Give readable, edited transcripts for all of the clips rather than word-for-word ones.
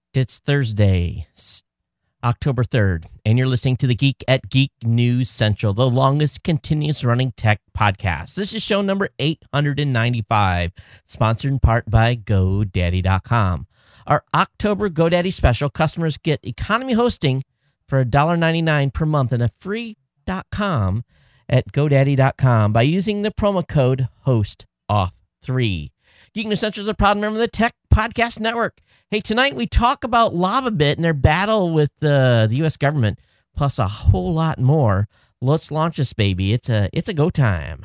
It's Thursday, October 3rd, and you're listening to the Geek at Geek News Central, the longest continuous running tech podcast. This is show number 895, sponsored in part by GoDaddy.com. Our October GoDaddy special, customers get economy hosting for $1.99 per month and a free .com at GoDaddy.com by using the promo code HOSTOFF3. Geek News Central is a proud member of the Tech Podcast Network. Hey, tonight we talk about LavaBit and their battle with the U.S. government, plus a whole lot more. Let's launch this baby. It's a go time.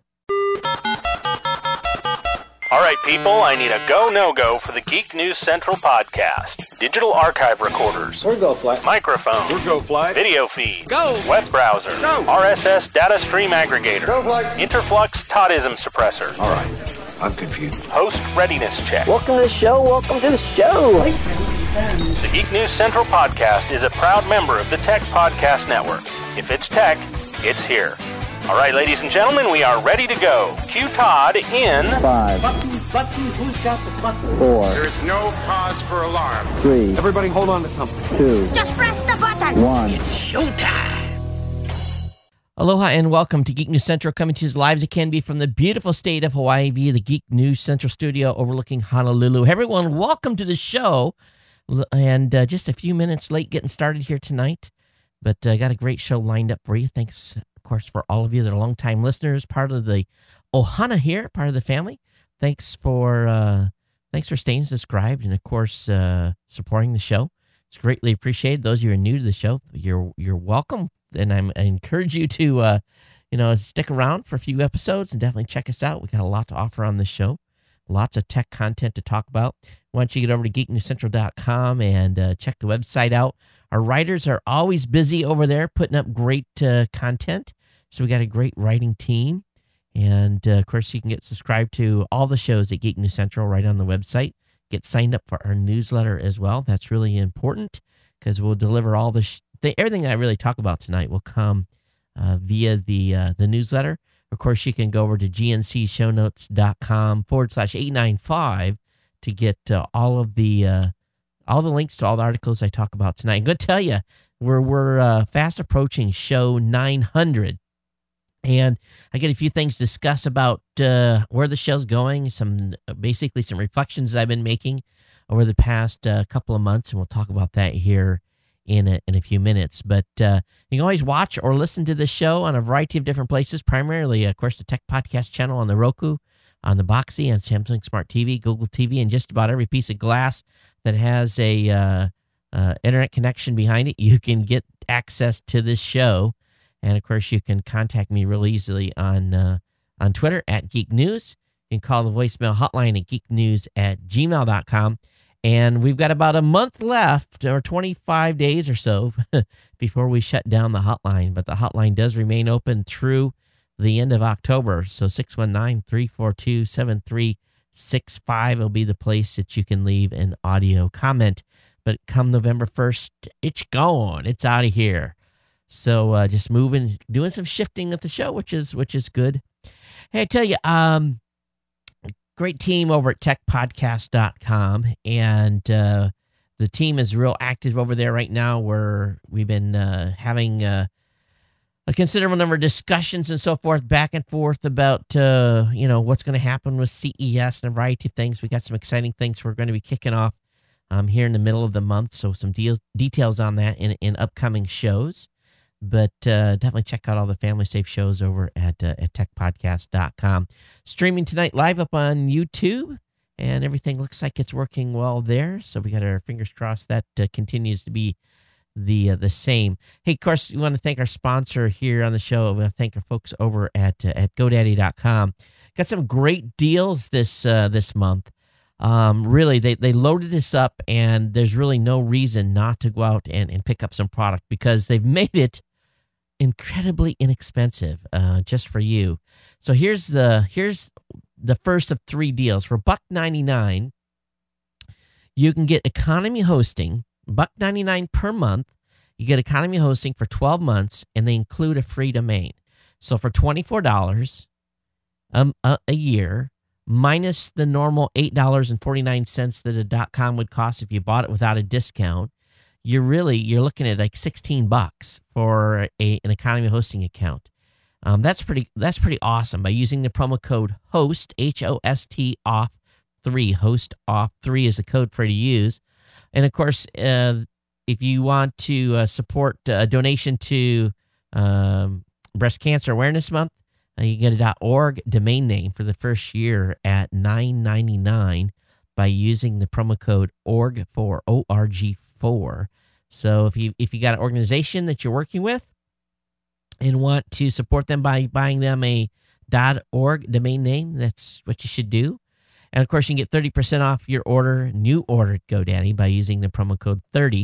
All right, people, I need a go, no-go for the Geek News Central podcast. Digital archive recorders. We're go fly. Microphone. We're go fly. Video feed. Go. Web browser. Go. RSS data stream aggregator. Go fly. Interflux Toddism suppressor. All right. I'm confused. Host readiness check. Welcome to the show. Welcome to the show. Voice ready confirmed. The Geek News Central podcast is a proud member of the Tech Podcast Network. If it's tech, it's here. All right, ladies and gentlemen, we are ready to go. Cue Todd in 5, Button, who's got the button? 4, There is no cause for alarm. 3, Everybody hold on to something. 2, Just press the button. 1. Showtime. Aloha and welcome to Geek News Central, coming to you as live as it can be from the beautiful state of Hawaii via the Geek News Central studio overlooking Honolulu. Hey everyone, welcome to the show. And just a few minutes late getting started here tonight, but I got a great show lined up for you. Thanks, of course, for all of you that are longtime listeners, part of the Ohana here, part of the family. Thanks for staying subscribed and, of course, supporting the show. It's greatly appreciated. Those of you who are new to the show, you're welcome. And I encourage you to, stick around for a few episodes and definitely check us out. We got a lot to offer on this show, lots of tech content to talk about. Why don't you get over to geeknewscentral.com and check the website out. Our writers are always busy over there putting up great content. So we got a great writing team. And, of course, you can get subscribed to all the shows at Geek News Central right on the website. Get signed up for our newsletter as well. That's really important because we'll deliver all everything I really talk about tonight will come via the newsletter. Of course, you can go over to gncshow.com/895 to get all the links to all the articles I talk about tonight. I'm going to tell you, we're fast approaching show 900. And I get a few things to discuss about where the show's going, some reflections that I've been making over the past couple of months, and we'll talk about that here in a few minutes. But you can always watch or listen to the show on a variety of different places, primarily, of course, the Tech Podcast channel on the Roku, on the Boxee, on Samsung Smart TV, Google TV, and just about every piece of glass that has a internet connection behind it. You can get access to this show. And, of course, you can contact me real easily on Twitter at Geek News. You can call the voicemail hotline at geeknews@gmail.com. And we've got about a month left, or 25 days or so, before we shut down the hotline. But the hotline does remain open through the end of October. So 619-342-7365 will be the place that you can leave an audio comment. But come November 1st, it's gone. It's out of here. So just moving, doing some shifting with the show, which is good. Hey, I tell you, great team over at techpodcast.com, and the team is real active over there right now. We've been having a considerable number of discussions and so forth, back and forth about what's going to happen with CES and a variety of things. We got some exciting things we're going to be kicking off here in the middle of the month. So some details on that in upcoming shows. But definitely check out all the Family Safe shows over at techpodcast.com. Streaming tonight live up on YouTube, and everything looks like it's working well there. So we got our fingers crossed that continues to be the same. Hey, of course, we want to thank our sponsor here on the show. We want to thank our folks over at GoDaddy.com. Got some great deals this month. Really, they loaded this up, and there's really no reason not to go out and pick up some product because they've made it incredibly inexpensive just for you. So here's the first of 3 deals. For $1.99, you can get economy hosting, $1.99 per month. You get economy hosting for 12 months, and they include a free domain. So for $24 a year, minus the normal $8.49 that a .com would cost if you bought it without a discount, you're looking at like $16 for an economy hosting account. That's pretty awesome by using the promo code HOST, HOST off 3. HOST off 3 is the code for you to use. And of course, if you want to support a donation to Breast Cancer Awareness Month, you get a .org domain name for the first year at $9.99 by using the promo code ORG4, ORG4. So if you got an organization that you're working with and want to support them by buying them a .org domain name, that's what you should do. And of course, you can get 30% off your new order at GoDaddy by using the promo code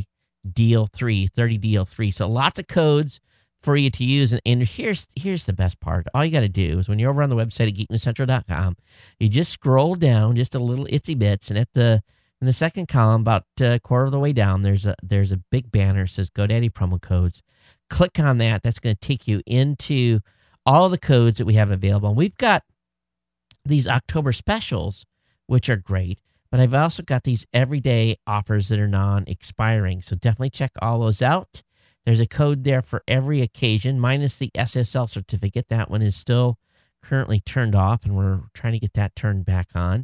30DEAL3, 30DEAL3. So lots of codes for you to use. And here's the best part. All you got to do is when you're over on the website at geeknewscentral.com, you just scroll down just a little itsy bits, and in the second column, about a quarter of the way down, there's a big banner that says GoDaddy promo codes. Click on that. That's going to take you into all the codes that we have available. And we've got these October specials, which are great, but I've also got these everyday offers that are non-expiring. So definitely check all those out. There's a code there for every occasion, minus the SSL certificate. That one is still currently turned off, and we're trying to get that turned back on.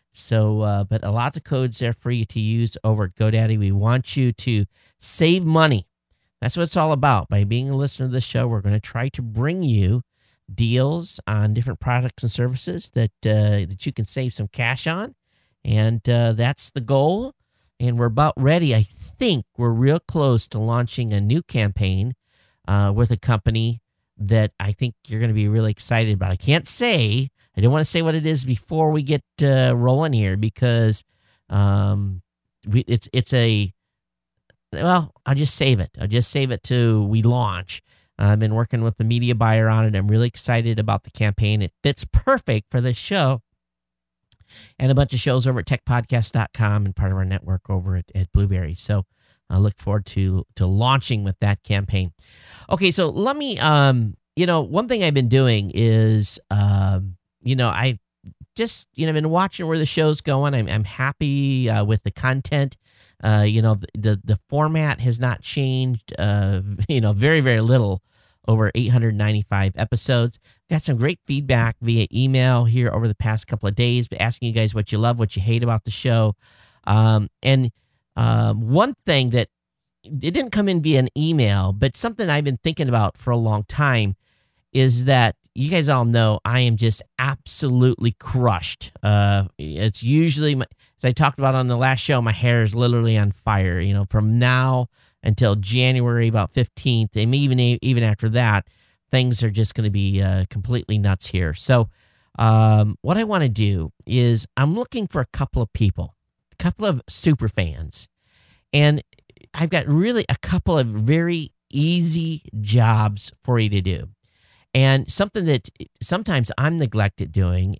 So, but a lot of codes there for you to use over at GoDaddy. We want you to save money. That's what it's all about. By being a listener to the show, we're going to try to bring you deals on different products and services that you can save some cash on. And that's the goal. And we're about ready. I think we're real close to launching a new campaign with a company that I think you're going to be really excited about. I don't want to say what it is before we get rolling here, because I'll just save it. I'll just save it till we launch. I've been working with the media buyer on it. I'm really excited about the campaign. It fits perfect for this show and a bunch of shows over at techpodcast.com and part of our network over at Blueberry. So I look forward to launching with that campaign. Okay, so let me, one thing I've been doing is, I just, been watching where the show's going. I'm happy with the content. The format has not changed, very, very little over 895 episodes. Got some great feedback via email here over the past couple of days, asking you guys what you love, what you hate about the show. One thing that it didn't come in via an email, but something I've been thinking about for a long time is that you guys all know I am just absolutely crushed. It's usually, as I talked about on the last show, my hair is literally on fire. From now until January about 15th, and even after that, things are just going to be completely nuts here. So what I want to do is I'm looking for a couple of people, a couple of super fans, and I've got really a couple of very easy jobs for you to do. And something that sometimes I'm neglected doing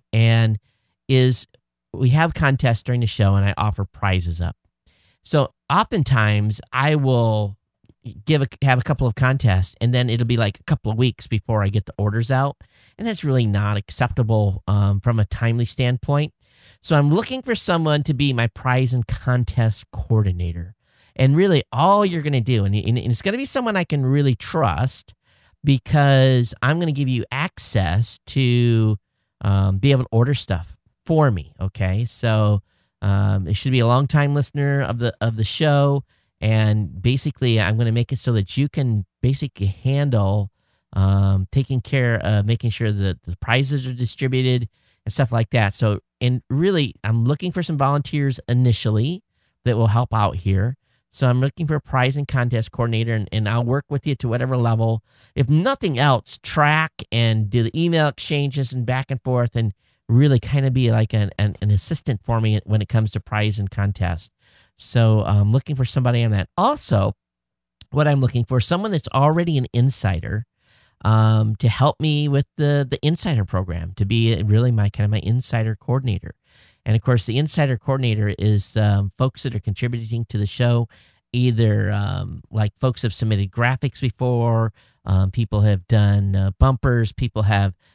is we have contests during the show, and I offer prizes up. So oftentimes I will have a couple of contests, and then it'll be like a couple of weeks before I get the orders out. And that's really not acceptable from a timely standpoint. So I'm looking for someone to be my prize and contest coordinator. And really all you're going to do, and it's going to be someone I can really trust, because I'm going to give you access to be able to order stuff for me. Okay, so it should be a long-time listener of the show, and basically I'm going to make it so that you can basically handle taking care of making sure that the prizes are distributed and stuff like that. So, and really, I'm looking for some volunteers initially that will help out here. So I'm looking for a prize and contest coordinator, and I'll work with you to whatever level. If nothing else, track and do the email exchanges and back and forth, and really kind of be like an assistant for me when it comes to prize and contest. So I'm looking for somebody on that. Also, what I'm looking for, someone that's already an insider to help me with the insider program, to be really my insider coordinator. And of course, the insider coordinator is folks that are contributing to the show, either like folks have submitted graphics before, people have done bumpers, people have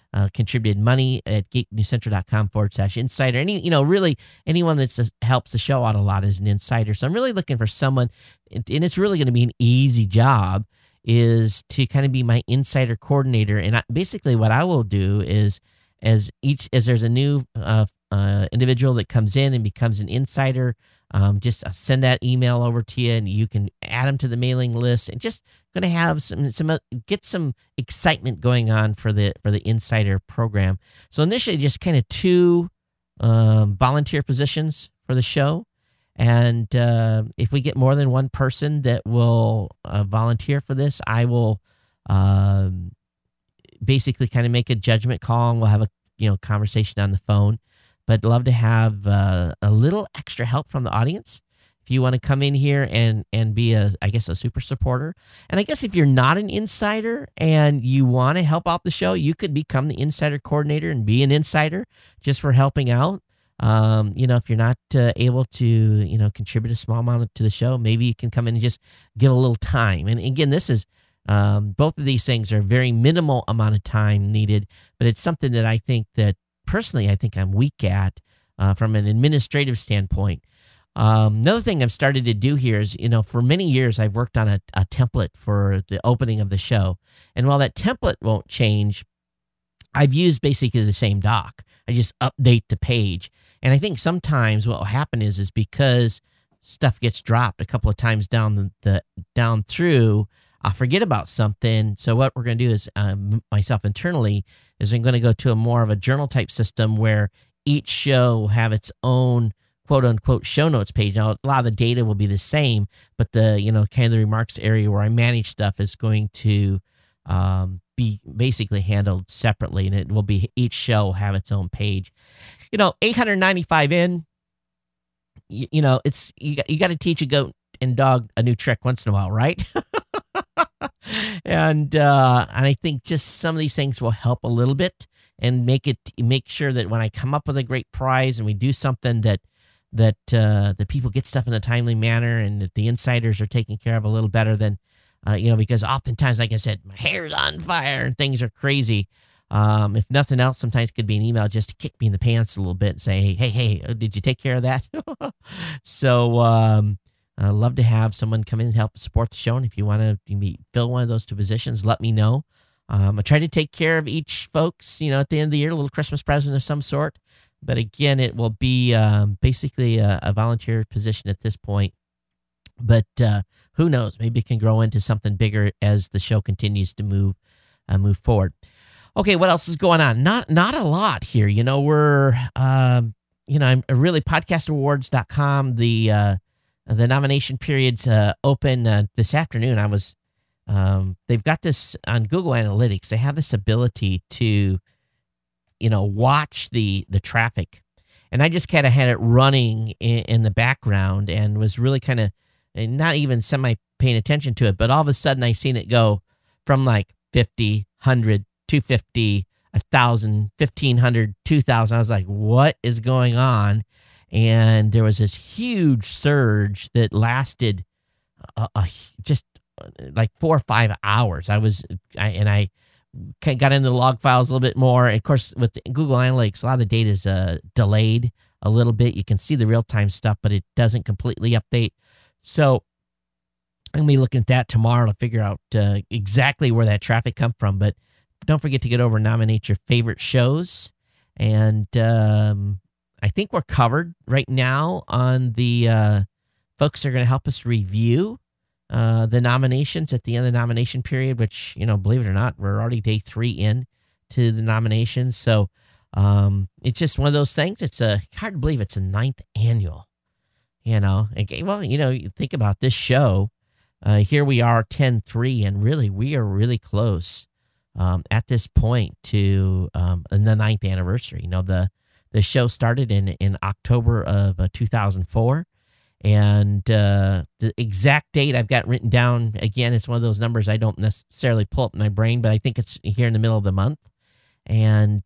contributed money at geeknewscentral.com/insider. Really anyone that helps the show out a lot is an insider. So I'm really looking for someone, and it's really going to be an easy job, is to kind of be my insider coordinator. And basically what I will do is as there's a new individual that comes in and becomes an insider, just send that email over to you, and you can add them to the mailing list, and just going to have get some excitement going on for the insider program. So initially, just kind of 2 volunteer positions for the show, and if we get more than one person that will volunteer for this, I will basically kind of make a judgment call, and we'll have a conversation on the phone. But love to have a little extra help from the audience. If you want to come in here and be a super supporter. And I guess if you're not an insider and you want to help out the show, you could become the insider coordinator and be an insider just for helping out. If you're not able to, contribute a small amount to the show, maybe you can come in and just give a little time. And again, this is, both of these things are very minimal amount of time needed, but it's something that I think I'm weak at from an administrative standpoint. Another thing I've started to do here is, for many years I've worked on a template for the opening of the show. And while that template won't change, I've used basically the same doc. I just update the page. And I think sometimes what will happen is because stuff gets dropped a couple of times down through, I'll forget about something. So what we're going to do is, myself internally, is I'm going to go to a more of a journal type system where each show will have its own quote unquote show notes page. Now, a lot of the data will be the same, but the, kind of the remarks area where I manage stuff is going to be basically handled separately, and it will be, each show will have its own page. 895 in, it's, you got to teach a goat and dog a new trick once in a while, right? And I think just some of these things will help a little bit and make sure that when I come up with a great prize and we do something that the people get stuff in a timely manner, and that the insiders are taken care of a little better than, because oftentimes, like I said, my hair's on fire and things are crazy. If nothing else, sometimes it could be an email just to kick me in the pants a little bit and say, hey, did you take care of that? So, I'd love to have someone come in and help support the show. And if you want to fill one of those 2 positions, let me know. I try to take care of each folks, at the end of the year, a little Christmas present of some sort. But again, it will be basically a volunteer position at this point. But who knows? Maybe it can grow into something bigger as the show continues to move forward. Okay, what else is going on? Not a lot here. We're I'm really podcastawards.com. The nomination period's open this afternoon. They've got this on Google Analytics. They have this ability to, watch the traffic. And I just kind of had it running in the background and was really kind of not even semi paying attention to it. But all of a sudden I seen it go from like 50, 100, 250, 1,000, 1,500, 2,000. I was like, what is going on? And there was this huge surge that lasted just like 4 or 5 hours. I got into the log files a little bit more. And of course, with Google Analytics, a lot of the data is delayed a little bit. You can see the real-time stuff, but it doesn't completely update. So I'm going to be looking at that tomorrow to figure out exactly where that traffic come from. But don't forget to get over and nominate your favorite shows. And I think we're covered right now on the folks that are going to help us review the nominations at the end of the nomination period, which, believe it or not, we're already day 3 in to the nominations. So it's just one of those things. It's hard to believe it's a 9th annual, Well, you think about this show. Here we are 10-3, and really, we are really close at this point to the 9th anniversary. The show started in October of 2004, and the exact date I've got written down. Again, it's one of those numbers I don't necessarily pull up in my brain, but I think it's here in the middle of the month, and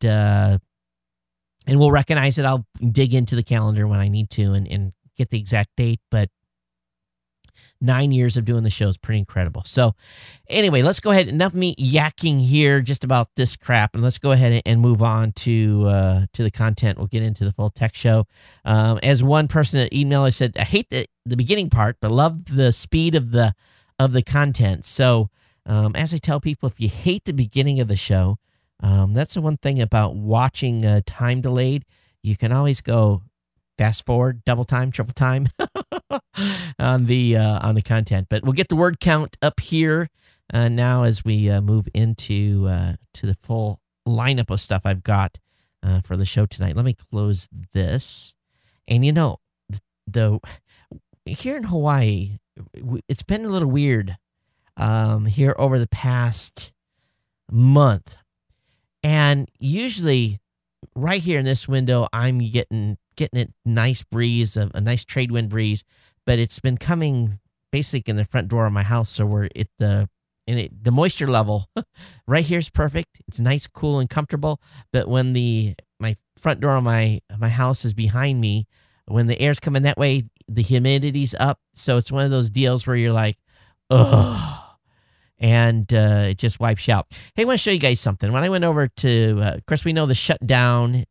we'll recognize it. I'll dig into the calendar when I need to and get the exact date, but 9 years of doing the show is pretty incredible. So anyway, let's go ahead. Enough me yakking here just about this crap, and let's go ahead and move on to the content. We'll get into the full tech show. As one person at email, I said, I hate the beginning part, but love the speed of the content. So as I tell people, if you hate the beginning of the show, that's the one thing about watching time delayed. You can always go fast forward, double time, triple time on the content. But we'll get the word count up here now as we move into to the full lineup of stuff I've got for the show tonight. Let me close this. And the here in Hawaii, it's been a little weird here over the past month. And usually right here in this window, I'm getting a nice breeze, a nice trade wind breeze, but it's been coming basically in the front door of my house. So we're at the moisture level right here is perfect. It's nice, cool, and comfortable. But when my front door of my house is behind me, when the air's coming that way, the humidity's up. So it's one of those deals where you're like, ugh. And it just wipes you out. Hey, I want to show you guys something. When I went over to, of course, we know the shutdown,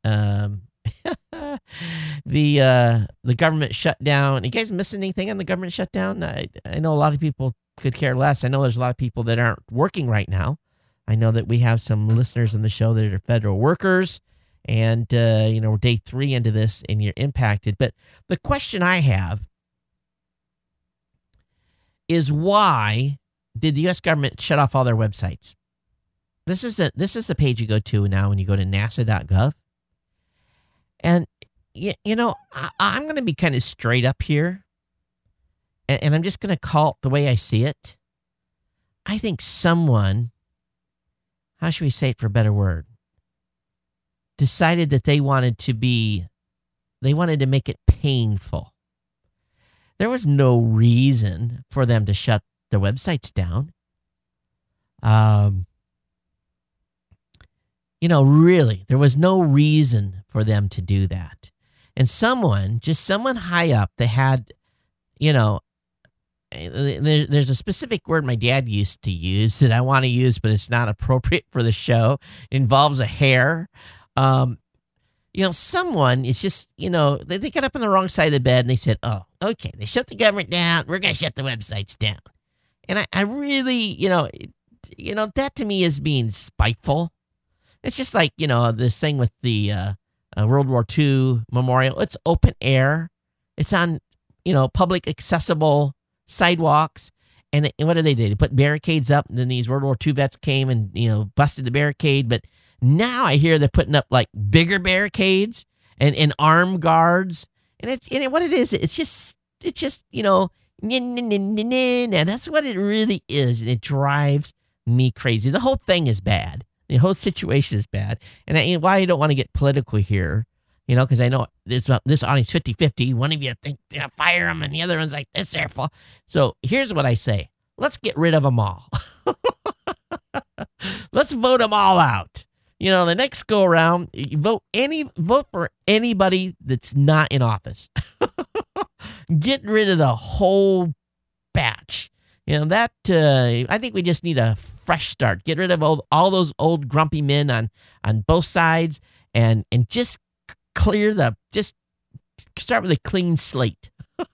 the government shutdown. You guys missing anything on the government shutdown? I know a lot of people could care less. I know there's a lot of people that aren't working right now. I know that we have some listeners on the show that are federal workers, and we're day 3 into this, and you're impacted. But the question I have is, why did the U.S. government shut off all their websites? This is the page you go to now when you go to nasa.gov. And, I'm going to be kind of straight up here, and I'm just going to call it the way I see it. I think someone, how should we say it for a better word, decided that they wanted to make it painful. There was no reason for them to shut their websites down. Really, there was no reason for them to do that. And someone high up that had, there's a specific word my dad used to use that I want to use, but it's not appropriate for the show. It involves a hair. Someone, it's just, they got up on the wrong side of the bed and they said, oh, okay, they shut the government down. We're going to shut the websites down. And I really, that to me is being spiteful. It's just like, this thing with the World War II memorial. It's open air. It's on, public accessible sidewalks. And what did they do? They put barricades up, and then these World War II vets came and, busted the barricade. But now I hear they're putting up like bigger barricades and armed guards. And what it is, it's just, and that's what it really is. And it drives me crazy. The whole thing is bad. The whole situation is bad. And why I don't want to get political here, because I know this audience 50-50. One of you think fire them, and the other one's like, that's their fault. So here's what I say. Let's get rid of them all. Let's vote them all out. The next go around, vote for anybody that's not in office. Get rid of the whole batch. I think we just need a fresh start. Get rid of all those old grumpy men on both sides, and just just start with a clean slate.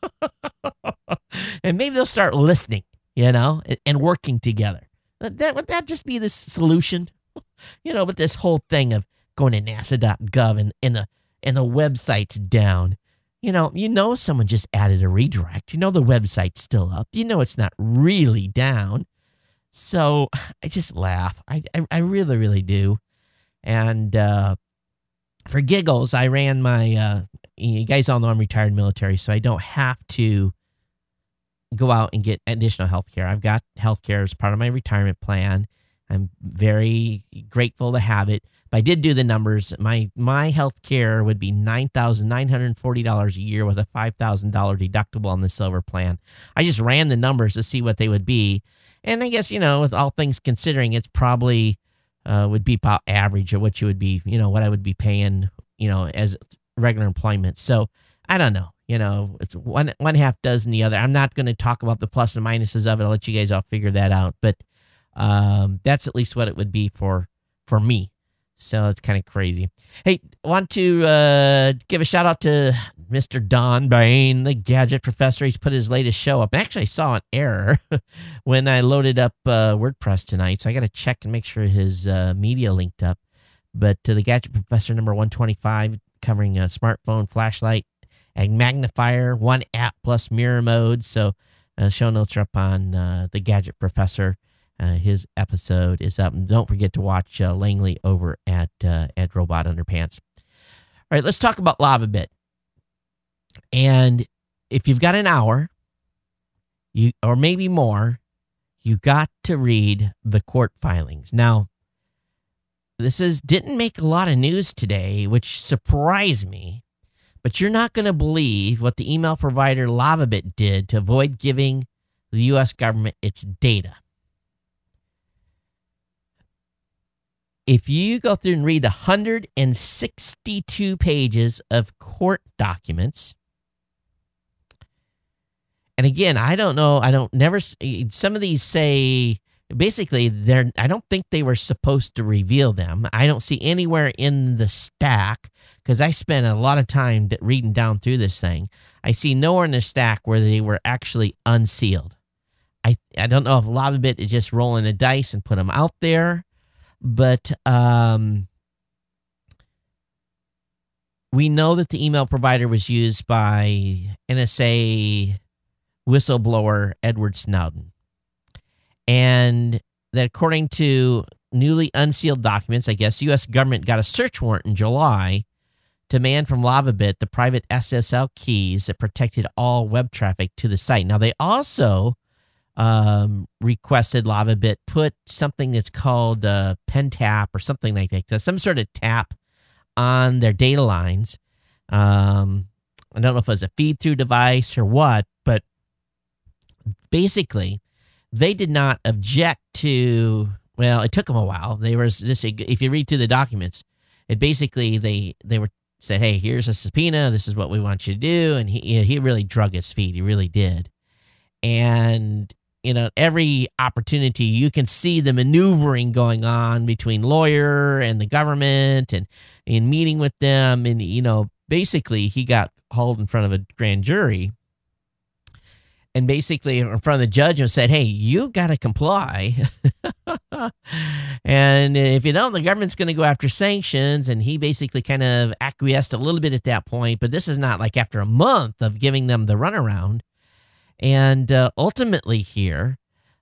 And maybe they'll start listening, and working together. Would that just be the solution? With this whole thing of going to nasa.gov and the website's down. Someone just added a redirect. The website's still up. It's not really down. So I just laugh. I really, really do. And for giggles, I ran my, you guys all know I'm retired military, so I don't have to go out and get additional health care. I've got health care as part of my retirement plan. I'm very grateful to have it. But I did do the numbers. My health care would be $9,940 a year with a $5,000 deductible on the silver plan. I just ran the numbers to see what they would be. And I guess, with all things considering, it's probably would be about average of what you would be, what I would be paying, as regular employment. So I don't know. it's one half dozen the other. I'm not going to talk about the plus and minuses of it. I'll let you guys all figure that out. But that's at least what it would be for me. So it's kind of crazy. Hey, want to give a shout out to Mr. Don Bain, the Gadget Professor. He's put his latest show up. Actually, I saw an error when I loaded up WordPress tonight, so I got to check and make sure his media linked up. But the Gadget Professor number 125, covering a smartphone, flashlight, and magnifier, one app plus mirror mode. So show notes are up on the Gadget Professor. His episode is up. And don't forget to watch Langley over at Robot Underpants. All right, let's talk about LavaBit. And if you've got an hour, or maybe more, you got to read the court filings. Now, this didn't make a lot of news today, which surprised me. But you're not going to believe what the email provider LavaBit did to avoid giving the U.S. government its data. If you go through and read 162 pages of court documents, and again, I don't know, some of these say, basically, I don't think they were supposed to reveal them. I don't see anywhere in the stack, because I spent a lot of time reading down through this thing. I see nowhere in the stack where they were actually unsealed. I don't know if LavaBit is just rolling the dice and put them out there. But we know that the email provider was used by NSA whistleblower Edward Snowden. And that according to newly unsealed documents, I guess, U.S. government got a search warrant in July to demand from LavaBit the private SSL keys that protected all web traffic to the site. Now, they also requested LavaBit put something that's called pen tap or something like that, some sort of tap on their data lines. I don't know if it was a feed-through device or what, but basically they did not object to, well, it took them a while. They were just, if you read through the documents, it basically, they were said, hey, here's a subpoena, this is what we want you to do, and he really drug his feet, he really did. And every opportunity, you can see the maneuvering going on between lawyer and the government and in meeting with them. And, basically he got hauled in front of a grand jury and basically in front of the judge and said, hey, you got to comply. And if you don't, the government's going to go after sanctions. And he basically kind of acquiesced a little bit at that point. But this is not like after a month of giving them the runaround. And ultimately here,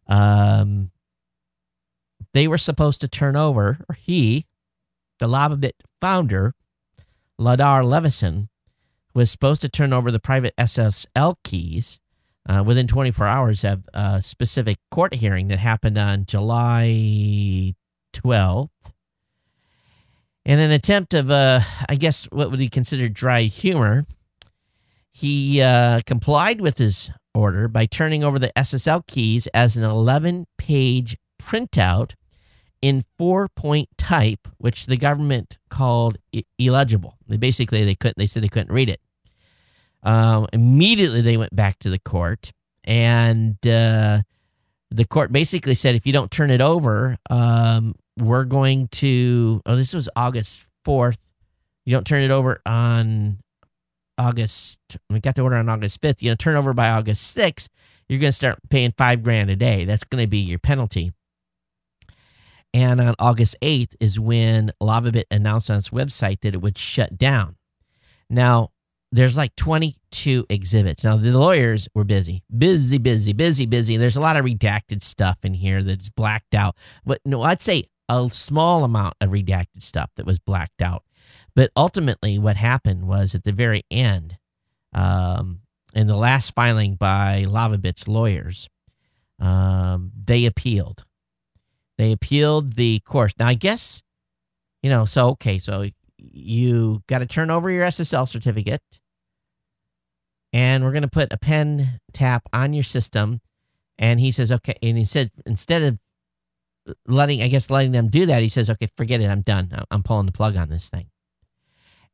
they were supposed to turn over, or the LavaBit founder, Ladar Levison, was supposed to turn over the private SSL keys within 24 hours of a specific court hearing that happened on July 12th. In an attempt of, I guess, what would be considered dry humor, he complied with his order by turning over the SSL keys as an 11-page printout in 4-point type, which the government called illegible. They said they couldn't read it. Immediately they went back to the court, and the court basically said, if you don't turn it over, we're going to, this was August 4th. You don't turn it over on we got the order on August 5th, turn over by August 6th, you're going to start paying $5,000 a day. That's going to be your penalty. And on August 8th is when LavaBit announced on its website that it would shut down. Now, there's like 22 exhibits. Now, the lawyers were busy. There's a lot of redacted stuff in here that's blacked out. But no, I'd say a small amount of redacted stuff that was blacked out. But ultimately, what happened was at the very end, in the last filing by LavaBit's lawyers, they appealed. They appealed the course. Now, I guess, so you got to turn over your SSL certificate, and we're going to put a pen tap on your system. And he says, okay. And he said, instead of letting them do that, he says, okay, forget it. I'm done. I'm pulling the plug on this thing.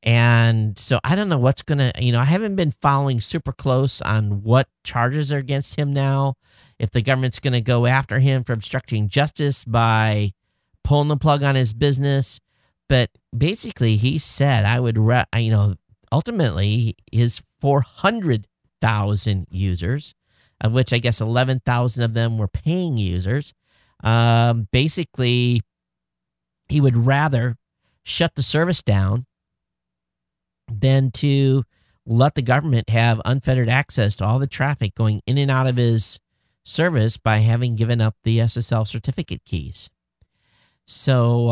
And so I don't know what's going to, I haven't been following super close on what charges are against him now. If the government's going to go after him for obstructing justice by pulling the plug on his business. But basically he said ultimately his 400,000 users, of which I guess 11,000 of them were paying users. Basically he would rather shut the service down than to let the government have unfettered access to all the traffic going in and out of his service by having given up the SSL certificate keys. So,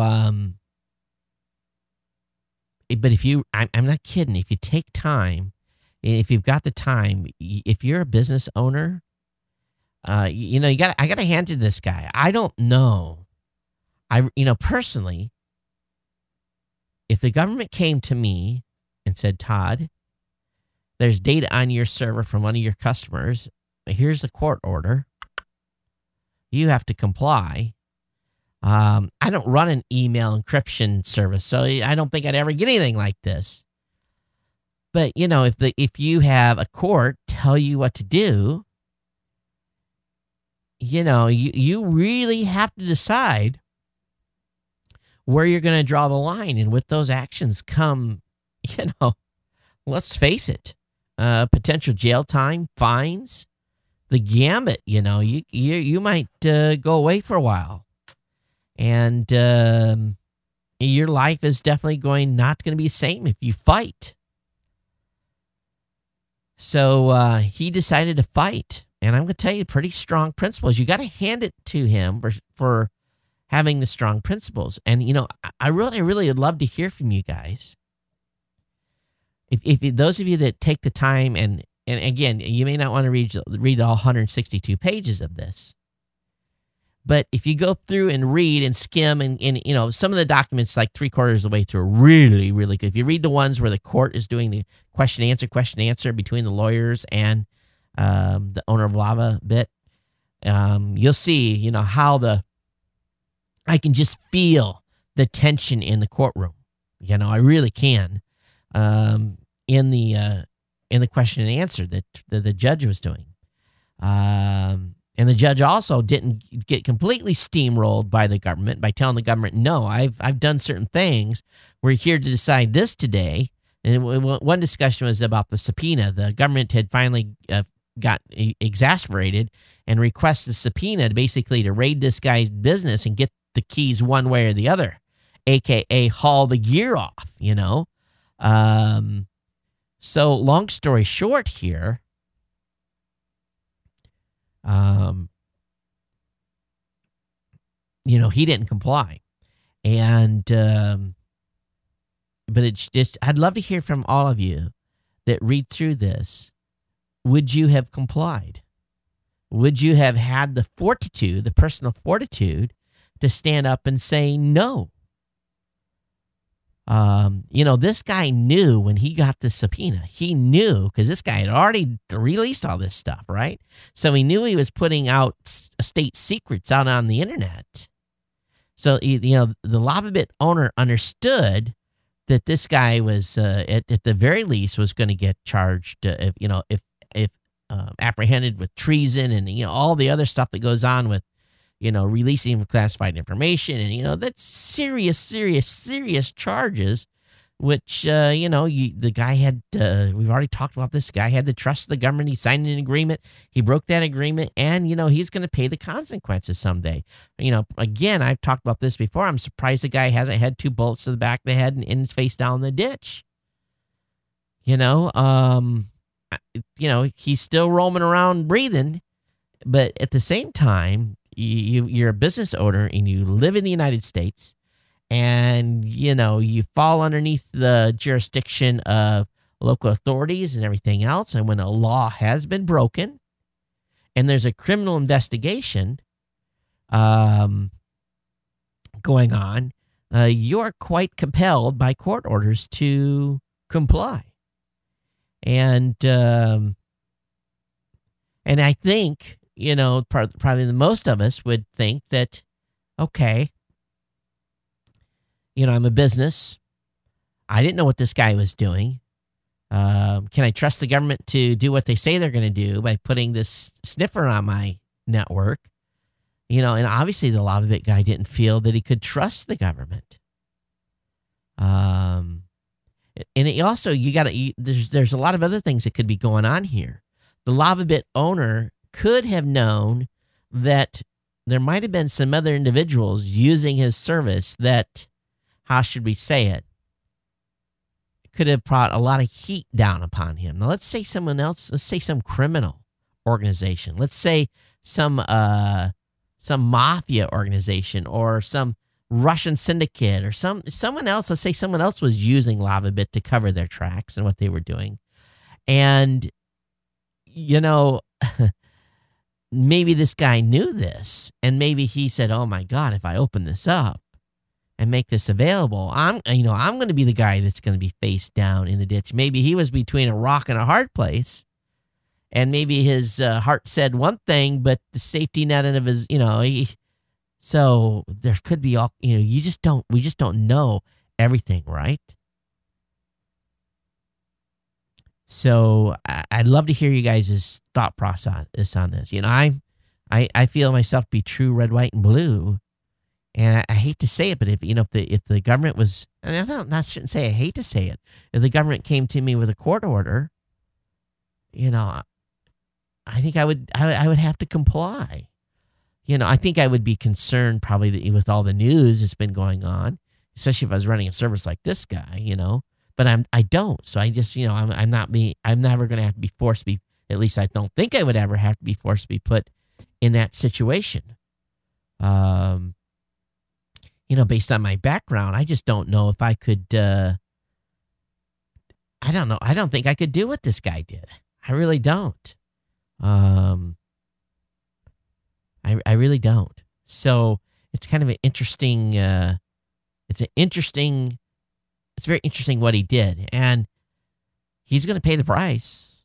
but I'm not kidding. If you take time, if you've got the time, if you're a business owner, I got to hand to this guy. I don't know. Personally, if the government came to me and said, Todd, there's data on your server from one of your customers. Here's the court order. You have to comply. I don't run an email encryption service, so I don't think I'd ever get anything like this. But, if you have a court tell you what to do, you really have to decide where you're going to draw the line. And with those actions come, let's face it, potential jail time, fines, the gambit. You might go away for a while, and your life is definitely not going to be the same if you fight. So he decided to fight, and I'm going to tell you, pretty strong principles. You got to hand it to him for having the strong principles. And I really would love to hear from you guys. If those of you that take the time, and again, you may not want to read all 162 pages of this, but if you go through and read and skim, and some of the documents, like 3/4 of the way through, are really, really good. If you read the ones where the court is doing the question answer between the lawyers and the owner of Lava bit, you'll see how I can just feel the tension in the courtroom. I really can. In the question and answer that the judge was doing. And the judge also didn't get completely steamrolled by the government by telling the government, no, I've done certain things. We're here to decide this today. And one discussion was about the subpoena. The government had finally got exasperated and requested a subpoena to raid this guy's business and get the keys one way or the other, a.k.a. haul the gear off, So long story short here, he didn't comply. And, but it's just, I'd love to hear from all of you that read through this. Would you have complied? Would you have had the fortitude, the personal fortitude, to stand up and say no? This guy knew when he got the subpoena. He knew, because this guy had already released all this stuff, right? So he knew he was putting out state secrets out on the internet. So, the LavaBit owner understood that this guy was, at the very least, was going to get charged, if apprehended with treason and, all the other stuff that goes on with, releasing classified information, and, that's serious charges, which, the guy had, we've already talked about this guy had to trust the government. He signed an agreement. He broke that agreement, and, he's going to pay the consequences someday. Again, I've talked about this before. I'm surprised the guy hasn't had 2 bullets to the back of the head and in his face down the ditch. He's still roaming around breathing, but at the same time, you're a business owner and you live in the United States, and you fall underneath the jurisdiction of local authorities and everything else. And when a law has been broken and there's a criminal investigation going on, you're quite compelled by court orders to comply. And I think, probably the most of us would think that, okay, I'm a business. I didn't know what this guy was doing. Can I trust the government to do what they say they're going to do by putting this sniffer on my network? And obviously the LavaBit guy didn't feel that he could trust the government. And it also, there's a lot of other things that could be going on here. The LavaBit owner could have known that there might have been some other individuals using his service that, how should we say it, could have brought a lot of heat down upon him. Now, let's say someone else, let's say some criminal organization, let's say some mafia organization or some Russian syndicate or someone else, let's say someone else was using LavaBit to cover their tracks and what they were doing. And, maybe this guy knew this, and maybe he said, oh my God, if I open this up and make this available, I'm going to be the guy that's going to be face down in the ditch. Maybe he was between a rock and a hard place, and maybe his heart said one thing, but the safety net of his, so there could be all, we just don't know everything, right? So I'd love to hear you guys' thought process on this. I feel myself to be true red, white, and blue. And I hate to say it, but if the government was, and I shouldn't say I hate to say it, if the government came to me with a court order, I think I would have to comply. I think I would be concerned probably that with all the news that's been going on, especially if I was running a service like this guy, but I don't. So I just, I'm never going to have to be forced to be, at least I don't think I would ever have to be forced to be put in that situation. Based on my background, I just don't know if I could, I don't know. I don't think I could do what this guy did. I really don't. I really don't. So it's kind of an interesting, it's very interesting what he did. And he's going to pay the price,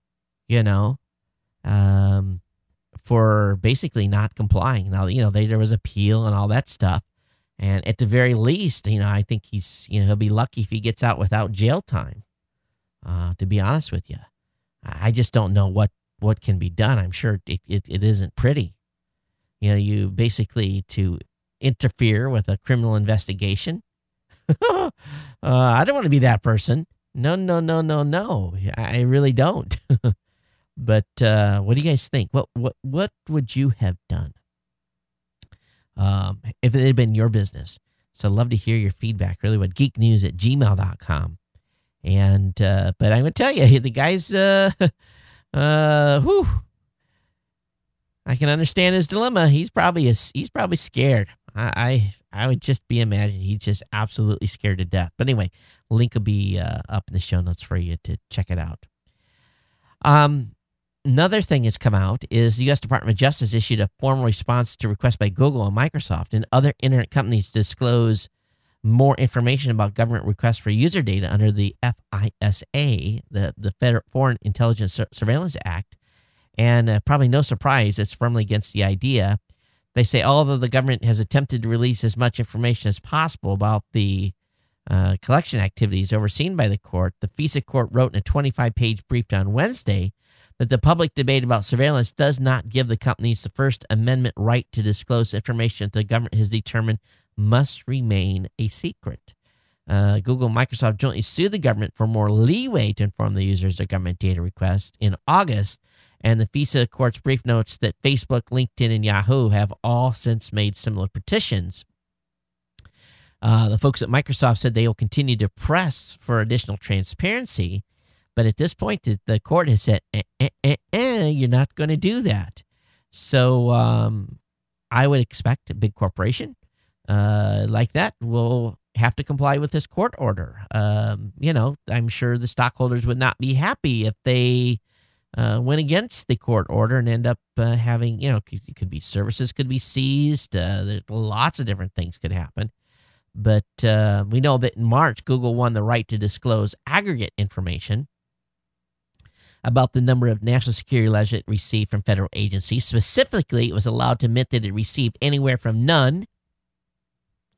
for basically not complying. Now, there was appeal and all that stuff. And at the very least, I think he'll be lucky if he gets out without jail time, to be honest with you. I just don't know what can be done. I'm sure it isn't pretty. You basically to interfere with a criminal investigation. I don't want to be that person. No. I really don't. But what do you guys think? What would you have done if it had been your business? So I'd love to hear your feedback. Really, what geeknews@gmail.com. And but I'm gonna tell you, the guy's I can understand his dilemma. He's probably scared. I would just be imagining he's just absolutely scared to death. But anyway, link will be up in the show notes for you to check it out. Another thing that's come out is the U.S. Department of Justice issued a formal response to requests by Google and Microsoft and other internet companies to disclose more information about government requests for user data under the FISA, the Foreign Intelligence Surveillance Act. And probably no surprise, it's firmly against the idea. They say, although the government has attempted to release as much information as possible about the collection activities overseen by the court, the FISA court wrote in a 25-page brief on Wednesday that the public debate about surveillance does not give the companies the First Amendment right to disclose information that the government has determined must remain a secret. Google and Microsoft jointly sued the government for more leeway to inform the users of government data requests in August, and the FISA court's brief notes that Facebook, LinkedIn, and Yahoo have all since made similar petitions. The folks at Microsoft said they will continue to press for additional transparency, but at this point, the court has said, you're not going to do that. So I would expect a big corporation like that will have to comply with this court order. I'm sure the stockholders would not be happy if they went against the court order and end up having, it could be services could be seized. There's lots of different things could happen. But we know that in March, Google won the right to disclose aggregate information about the number of national security letters it received from federal agencies. Specifically, it was allowed to admit that it received anywhere from none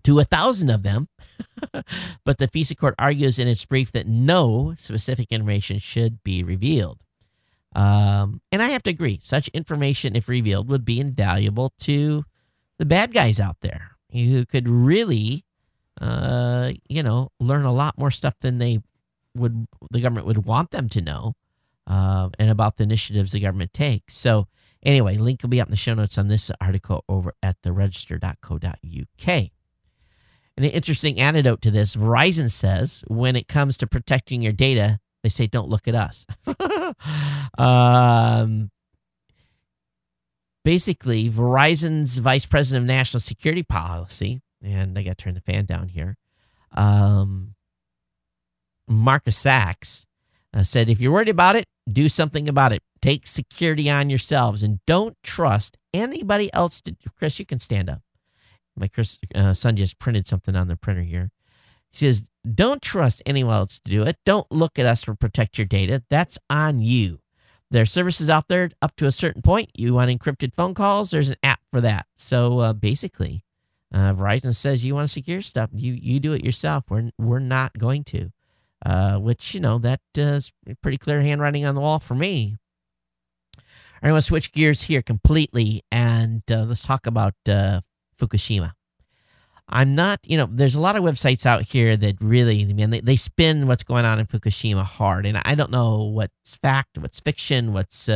to 1,000 of them. But the FISA court argues in its brief that no specific information should be revealed. And I have to agree, such information, if revealed, would be invaluable to the bad guys out there who could really, learn a lot more stuff than the government would want them to know, and about the initiatives the government takes. So anyway, link will be up in the show notes on this article over at theregister.co.uk. And an interesting antidote to this, Verizon says, when it comes to protecting your data, they say, don't look at us. Basically, Verizon's vice president of national security policy, and I got to turn the fan down here, Marcus Sachs, said, if you're worried about it, do something about it. Take security on yourselves and don't trust anybody else. Chris, you can stand up. My son just printed something on the printer here. He says, don't trust anyone else to do it. Don't look at us to protect your data. That's on you. There are services out there up to a certain point. You want encrypted phone calls? There's an app for that. So basically, Verizon says you want to secure stuff. You do it yourself. We're not going to. Which, that is pretty clear handwriting on the wall for me. I want to switch gears here completely, and let's talk about Fukushima. I'm not, there's a lot of websites out here that really, they spin what's going on in Fukushima hard, and I don't know what's fact, what's fiction, what is,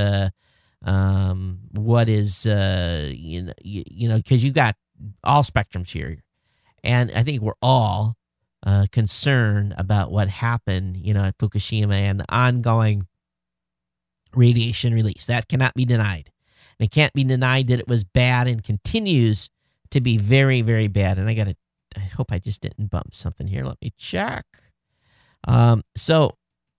because you've got all spectrums here, and I think we're all concerned about what happened, at Fukushima and the ongoing radiation release. That cannot be denied. And it can't be denied that it was bad and continues to be very, very bad. And I hope I just didn't bump something here. Let me check. So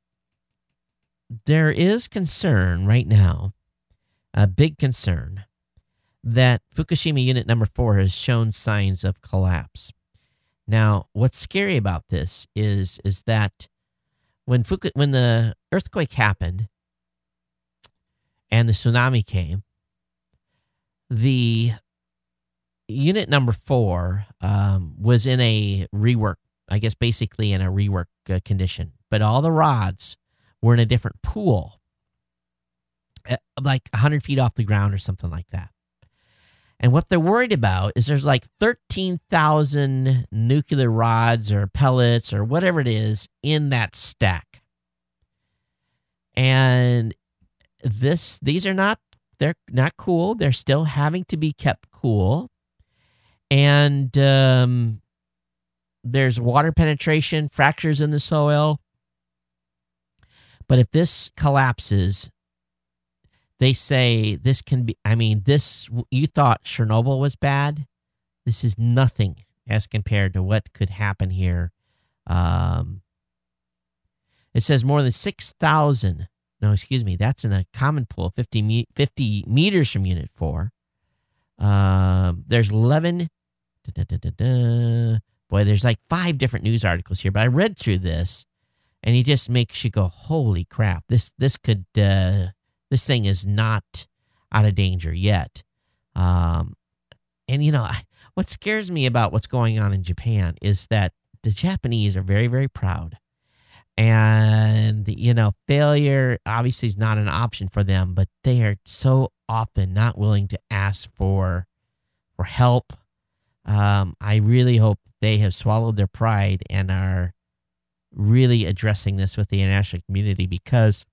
there is concern right now, a big concern, that Fukushima unit number 4 has shown signs of collapse. Now, what's scary about this is that when the earthquake happened and the tsunami came, the unit number 4 was in a rework, I guess basically in a rework condition. But all the rods were in a different pool, like 100 feet off the ground or something like that. And what they're worried about is there's like 13,000 nuclear rods or pellets or whatever it is in that stack. And these are not, they're not cool. They're still having to be kept cool. And there's water penetration, fractures in the soil. But if this collapses, they say this can be, you thought Chernobyl was bad. This is nothing as compared to what could happen here. It says more than 6,000. No, excuse me. That's in a common pool, 50 meters from Unit 4. There's 11. Boy, there's like 5 different news articles here, but I read through this, and it just makes you go, holy crap. This thing is not out of danger yet. And, what scares me about what's going on in Japan is that the Japanese are very, very proud. And, failure obviously is not an option for them, but they are so often not willing to ask for help. I really hope they have swallowed their pride and are really addressing this with the international community, because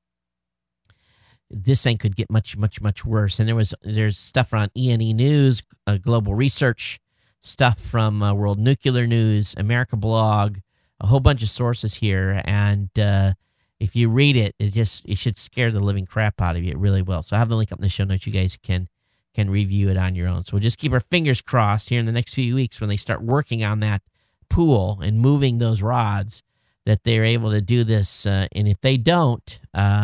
this thing could get much, much, much worse. And there's stuff on ENE News, Global Research, stuff from World Nuclear News, America Blog, a whole bunch of sources here. And if you read it, it should scare the living crap out of you. It really will. So I have the link up in the show notes. You guys can review it on your own. So we'll just keep our fingers crossed here in the next few weeks when they start working on that pool and moving those rods, that they're able to do this. And if they don't,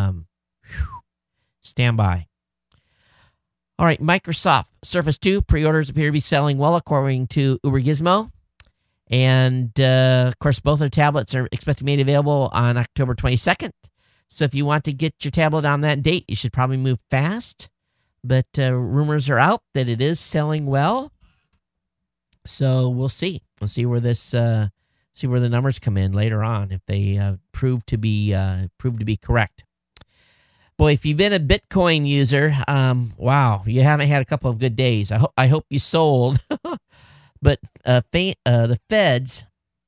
stand by. All right, Microsoft Surface 2 pre-orders appear to be selling well, according to Uber Gizmo. And, of course, both their tablets are expected to be made available on October 22nd. So if you want to get your tablet on that date, you should probably move fast. But rumors are out that it is selling well. So we'll see. We'll see where this see where the numbers come in later on if they prove to be correct. Boy, if you've been a Bitcoin user, wow, you haven't had a couple of good days. I hope you sold, but the feds,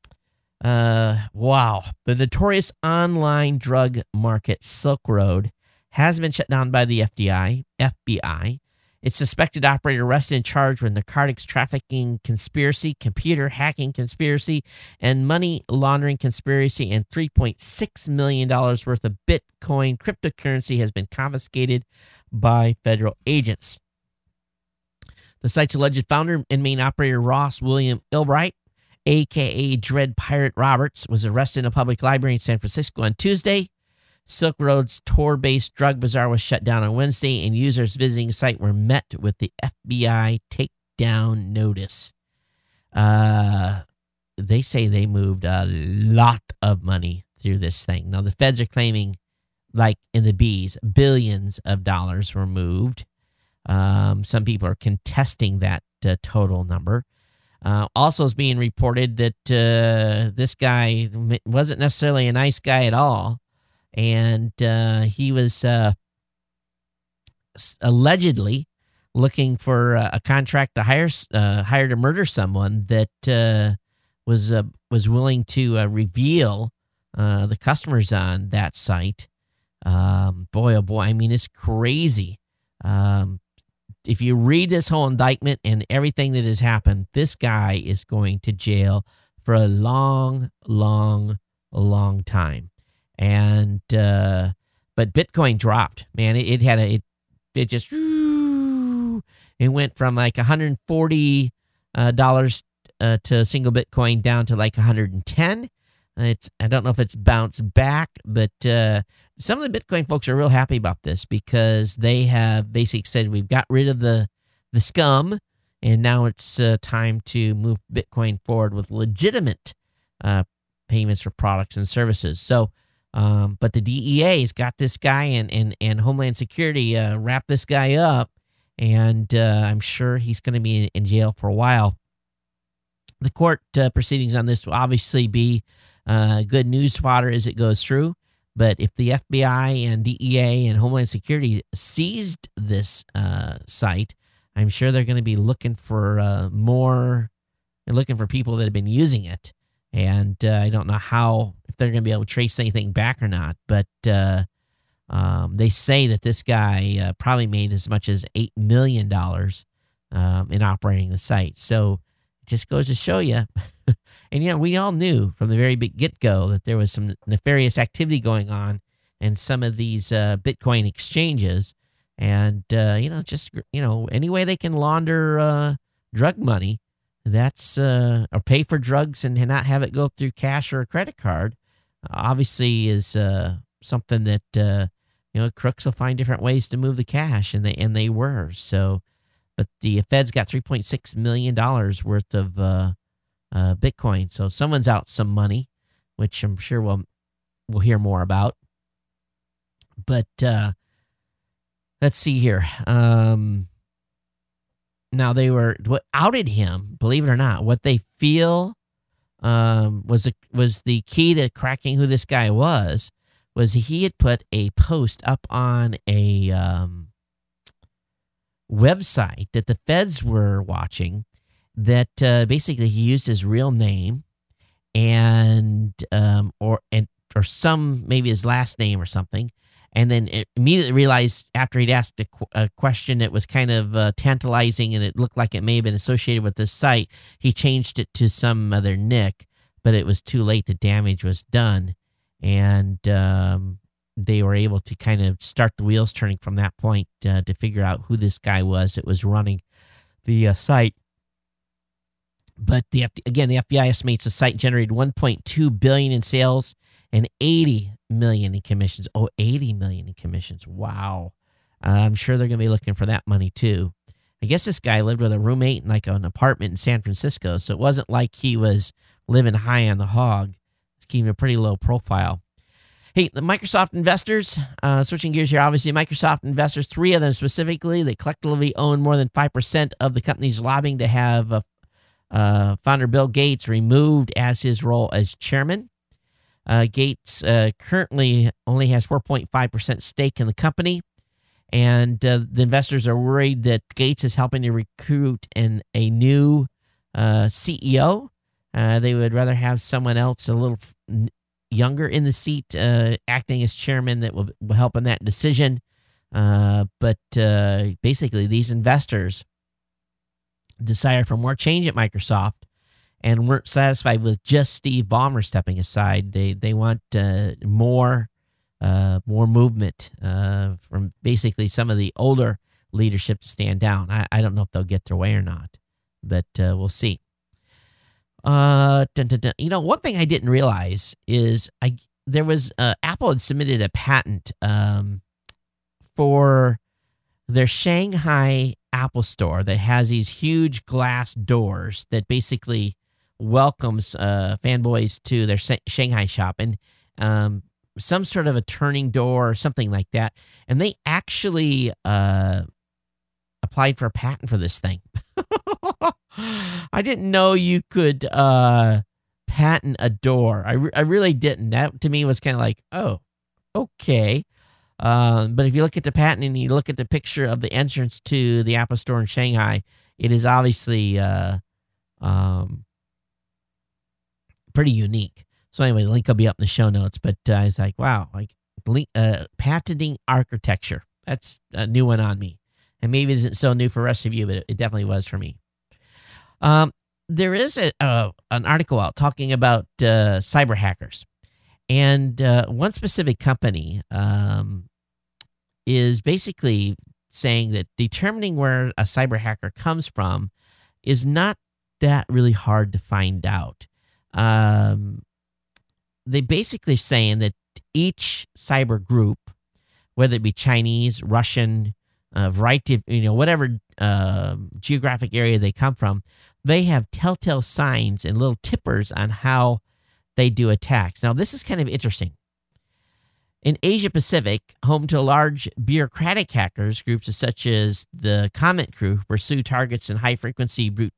wow, the notorious online drug market Silk Road has been shut down by the FBI. Its suspected operator arrested and charged with narcotics trafficking conspiracy, computer hacking conspiracy, and money laundering conspiracy, and $3.6 million worth of Bitcoin cryptocurrency has been confiscated by federal agents. The site's alleged founder and main operator, Ross William Albright, a.k.a. Dread Pirate Roberts, was arrested in a public library in San Francisco on Tuesday. Silk Road's Tor-based drug bazaar was shut down on Wednesday, and users visiting the site were met with the FBI takedown notice. They say they moved a lot of money through this thing. Now, the feds are claiming, like in the B's, billions of dollars were moved. Some people are contesting that total number. Also, it's being reported that this guy wasn't necessarily a nice guy at all. And he was allegedly looking for a contract to hire to murder someone that was willing to reveal the customers on that site. Boy, oh boy, I mean, it's crazy. If you read this whole indictment and everything that has happened, this guy is going to jail for a long, long, long time. And but Bitcoin dropped, man. It just it went from like $140 to a single Bitcoin down to like 110. I don't know if it's bounced back, but some of the Bitcoin folks are real happy about this because they have basically said we've got rid of the scum, and now it's time to move Bitcoin forward with legitimate payments for products and services. So. But the DEA has got this guy and Homeland Security wrapped this guy up, and I'm sure he's going to be in jail for a while. The court proceedings on this will obviously be good news fodder as it goes through, but if the FBI and DEA and Homeland Security seized this site, I'm sure they're going to be looking for more. They're looking for people that have been using it. And I don't know if they're going to be able to trace anything back or not, but they say that this guy probably made as much as $8 million in operating the site. So it just goes to show you. And, we all knew from the very get-go that there was some nefarious activity going on in some of these Bitcoin exchanges. And, any way they can launder drug money, that's or pay for drugs and not have it go through cash or a credit card, obviously is something that crooks will find different ways to move the cash, and they were. So, but the feds got $3.6 million worth of Bitcoin. So someone's out some money, which I'm sure we'll hear more about. But let's see here. Now, what outed him, believe it or not, what they feel was the key to cracking who this guy was he had put a post up on a website that the feds were watching that basically he used his real name and or some, maybe his last name or something. And then immediately realized after he'd asked a question that was kind of tantalizing and it looked like it may have been associated with this site, he changed it to some other nick, but it was too late. The damage was done. And they were able to kind of start the wheels turning from that point to figure out who this guy was that was running the site. But the FBI estimates the site generated $1.2 billion in sales and $80 million in commissions. Oh, $80 million in commissions. Wow. I'm sure they're going to be looking for that money too. I guess this guy lived with a roommate in like an apartment in San Francisco, so it wasn't like he was living high on the hog. He's keeping a pretty low profile. Hey, the Microsoft investors, switching gears here, obviously, Microsoft investors, 3 of them specifically, they collectively own more than 5% of the company's lobbying to have Founder Bill Gates removed as his role as chairman. Gates currently only has 4.5% stake in the company, and the investors are worried that Gates is helping to recruit a new CEO. They would rather have someone else a little younger in the seat acting as chairman that will help in that decision. But basically, these investors decided for more change at Microsoft and weren't satisfied with just Steve Ballmer stepping aside. They want more movement from basically some of the older leadership to stand down. I don't know if they'll get their way or not, but we'll see. One thing I didn't realize is there was Apple had submitted a patent for their Shanghai Apple Store that has these huge glass doors that basically welcomes fanboys to their Shanghai shop, and some sort of a turning door or something like that. And they actually applied for a patent for this thing. I didn't know you could patent a door. I really didn't. That to me was kind of like, oh, okay. But if you look at the patent and you look at the picture of the entrance to the Apple Store in Shanghai, it is obviously pretty unique. So anyway, the link will be up in the show notes. But I was like, wow, patenting architecture. That's a new one on me. And maybe it isn't so new for the rest of you, but it definitely was for me. There is an article out talking about cyber hackers. And one specific company is basically saying that determining where a cyber hacker comes from is not that really hard to find out. They basically saying that each cyber group, whether it be Chinese, Russian, variety of, whatever geographic area they come from, they have telltale signs and little tippers on how they do attacks. Now, this is kind of interesting. In Asia Pacific, home to large bureaucratic hackers, groups such as the Comet Crew pursue targets in high-frequency brute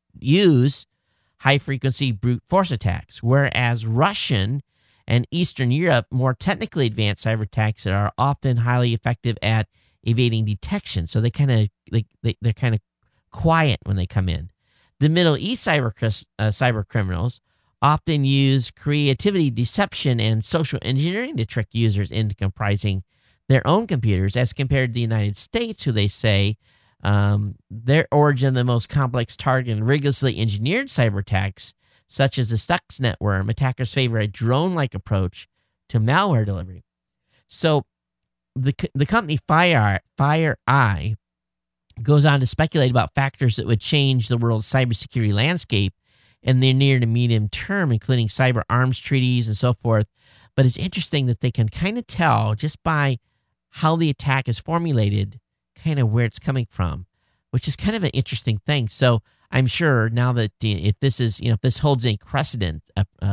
force attacks, whereas Russian and Eastern Europe, more technically advanced cyber attacks that are often highly effective at evading detection. So they're kind of quiet when they come in. The Middle East cyber criminals often use creativity, deception, and social engineering to trick users into comprising their own computers, as compared to the United States, who they say their origin of the most complex target and rigorously engineered cyber attacks, such as the Stuxnet worm. Attackers favor a drone-like approach to malware delivery. So the company FireEye goes on to speculate about factors that would change the world's cybersecurity landscape in the near to medium term, including cyber arms treaties and so forth. But it's interesting that they can kind of tell just by how the attack is formulated, kind of where it's coming from, which is kind of an interesting thing. So I'm sure now that if this holds any precedent,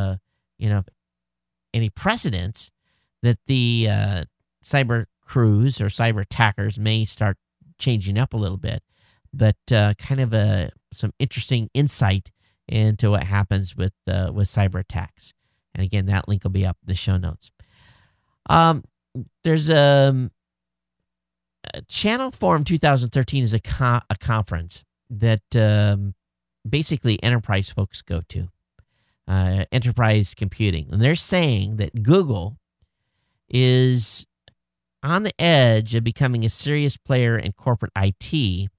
any precedence, that the cyber crews or cyber attackers may start changing up a little bit. But kind of some interesting insight into what happens with cyber attacks. And again, that link will be up in the show notes. There's a Channel Forum 2013 is a conference that basically enterprise folks go to, enterprise computing. And they're saying that Google is on the edge of becoming a serious player in corporate IT.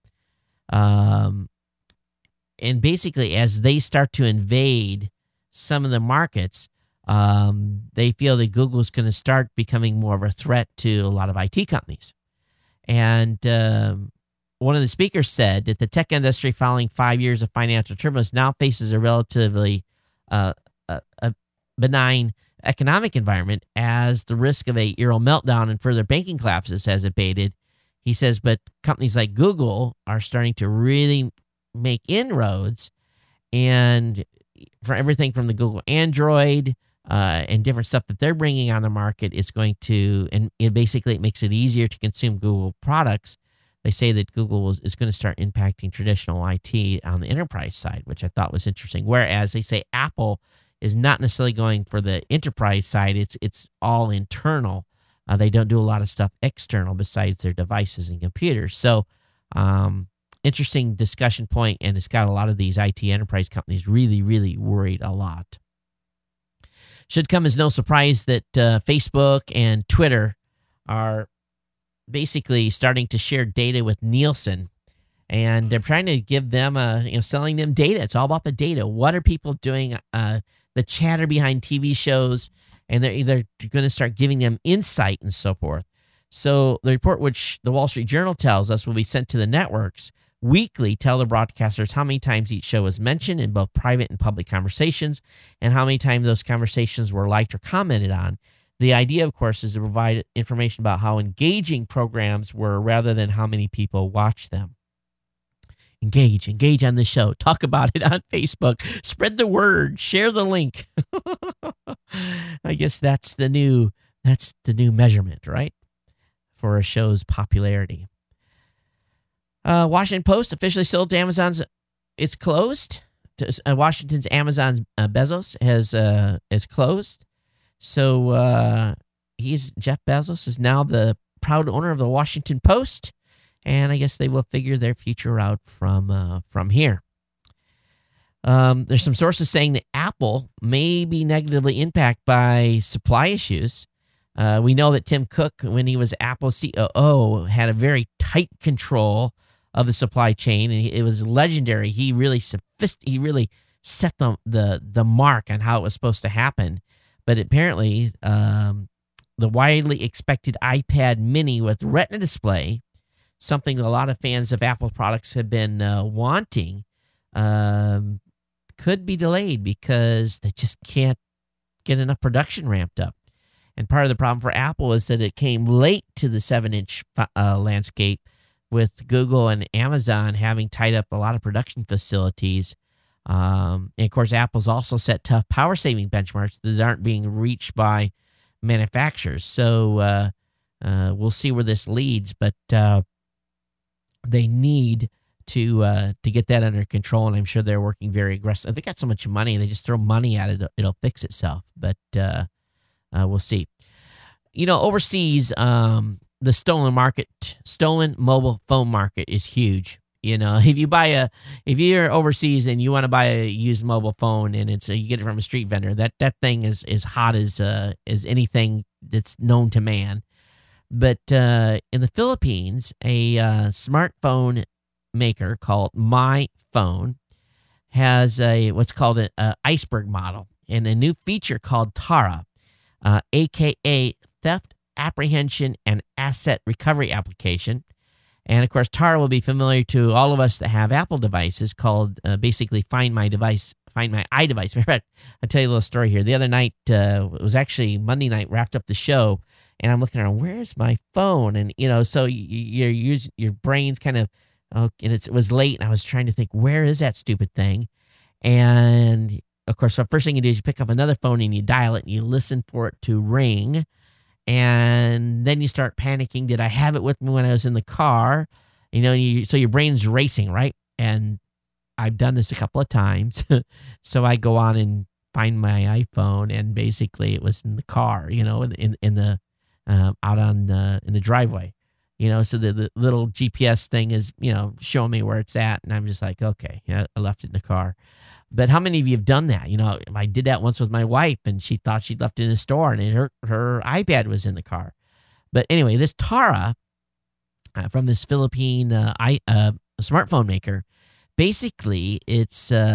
And basically, as they start to invade some of the markets, they feel that Google is going to start becoming more of a threat to a lot of IT companies. And one of the speakers said that the tech industry, following 5 years of financial turbulence, now faces a relatively a benign economic environment as the risk of a euro meltdown and further banking collapses has abated. He says, but companies like Google are starting to really make inroads, and for everything from the Google Android and different stuff that they're bringing on the market is going to, and it basically makes it easier to consume Google products. they say that Google is going to start impacting traditional IT on the enterprise side, which I thought was interesting. Whereas they say Apple is not necessarily going for the enterprise side. It's all internal. They don't do a lot of stuff external besides their devices and computers. So interesting discussion point, and it's got a lot of these IT enterprise companies really, really worried a lot. Should come as no surprise that Facebook and Twitter are basically starting to share data with Nielsen, and they're trying to give them, selling them data. It's all about the data. What are people doing? The chatter behind TV shows, and they're going to start giving them insight and so forth. So the report, which the Wall Street Journal tells us will be sent to the networks weekly, tell the broadcasters how many times each show was mentioned in both private and public conversations, and how many times those conversations were liked or commented on. The idea, of course, is to provide information about how engaging programs were rather than how many people watch them. Engage on the show. Talk about it on Facebook. Spread the word. Share the link. I guess that's the new measurement, right, for a show's popularity. Washington Post officially sold to Amazon's. It's closed. Washington's Amazon's Bezos has closed. So Jeff Bezos is now the proud owner of the Washington Post, and I guess they will figure their future out from here. There's some sources saying that Apple may be negatively impacted by supply issues. We know that Tim Cook, when he was Apple COO, had a very tight control of the supply chain, and it was legendary. He really set the mark on how it was supposed to happen. But apparently, the widely expected iPad mini with Retina display, something a lot of fans of Apple products have been wanting, could be delayed because they just can't get enough production ramped up. And part of the problem for Apple is that it came late to the 7-inch landscape, with Google and Amazon having tied up a lot of production facilities. And of course, Apple's also set tough power saving benchmarks that aren't being reached by manufacturers. So we'll see where this leads, but they need to get that under control, and I'm sure they're working very aggressive. They got so much money, they just throw money at it, it'll fix itself. But we'll see. Overseas, the stolen mobile phone market is huge. If you're overseas and you want to buy a used mobile phone and you get it from a street vendor, that thing is as hot as anything that's known to man. But in the Philippines, a smartphone maker called MyPhone has what's called an iceberg model and a new feature called Tara, aka Theft Apprehension and Asset Recovery Application. And of course, Tara will be familiar to all of us that have Apple devices, called basically Find My iDevice. I'll tell you a little story here. The other night, it was actually Monday night, wrapped up the show, and I'm looking around, where's my phone? And, so your brain's kind of, and it was late, and I was trying to think, where is that stupid thing? And of course, the first thing you do is you pick up another phone and you dial it and you listen for it to ring. And then you start panicking. Did I have it with me when I was in the car? So your brain's racing, right? And I've done this a couple of times. So I go on and find my iPhone, and basically it was in the car, in the out on in the driveway, So the little GPS thing is, showing me where it's at, and I'm just like, okay, I left it in the car. But how many of you have done that? I did that once with my wife, and she thought she'd left it in a store, and her iPad was in the car. But anyway, this Tara from this Philippine smartphone maker, basically it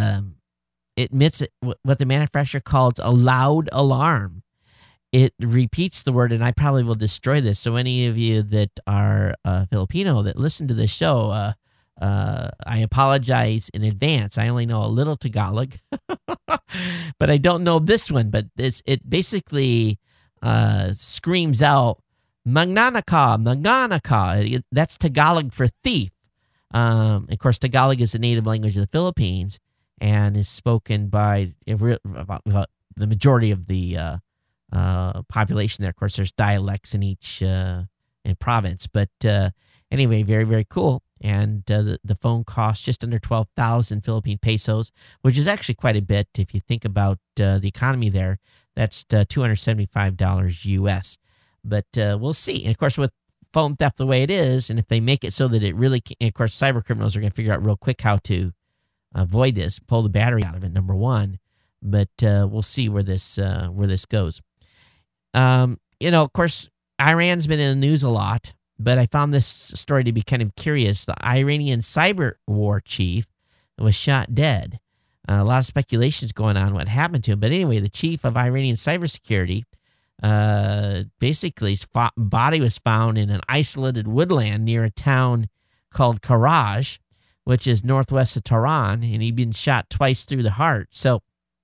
emits what the manufacturer calls a loud alarm. It repeats the word, and I probably will destroy this. So any of you that are Filipino that listen to this show, I apologize in advance. I only know a little Tagalog, but I don't know this one. But it basically screams out, "Magnanakaw, magnanakaw." That's Tagalog for thief. Of course, Tagalog is the native language of the Philippines and is spoken by about the majority of the population there. Of course, there's dialects in each province, but anyway, very, very cool. And the phone costs just under 12,000 Philippine pesos, which is actually quite a bit if you think about the economy there. That's $275 US. But we'll see. And of course, with phone theft the way it is, and if they make it so that it really can, and of course, cyber criminals are going to figure out real quick how to avoid this, pull the battery out of it, number one. But we'll see where this goes. Of course, Iran's been in the news a lot. But I found this story to be kind of curious. The Iranian cyber war chief was shot dead. A lot of speculations going on what happened to him. But anyway, the chief of Iranian cybersecurity, basically his body was found in an isolated woodland near a town called Karaj, which is northwest of Tehran, and he'd been shot twice through the heart. So,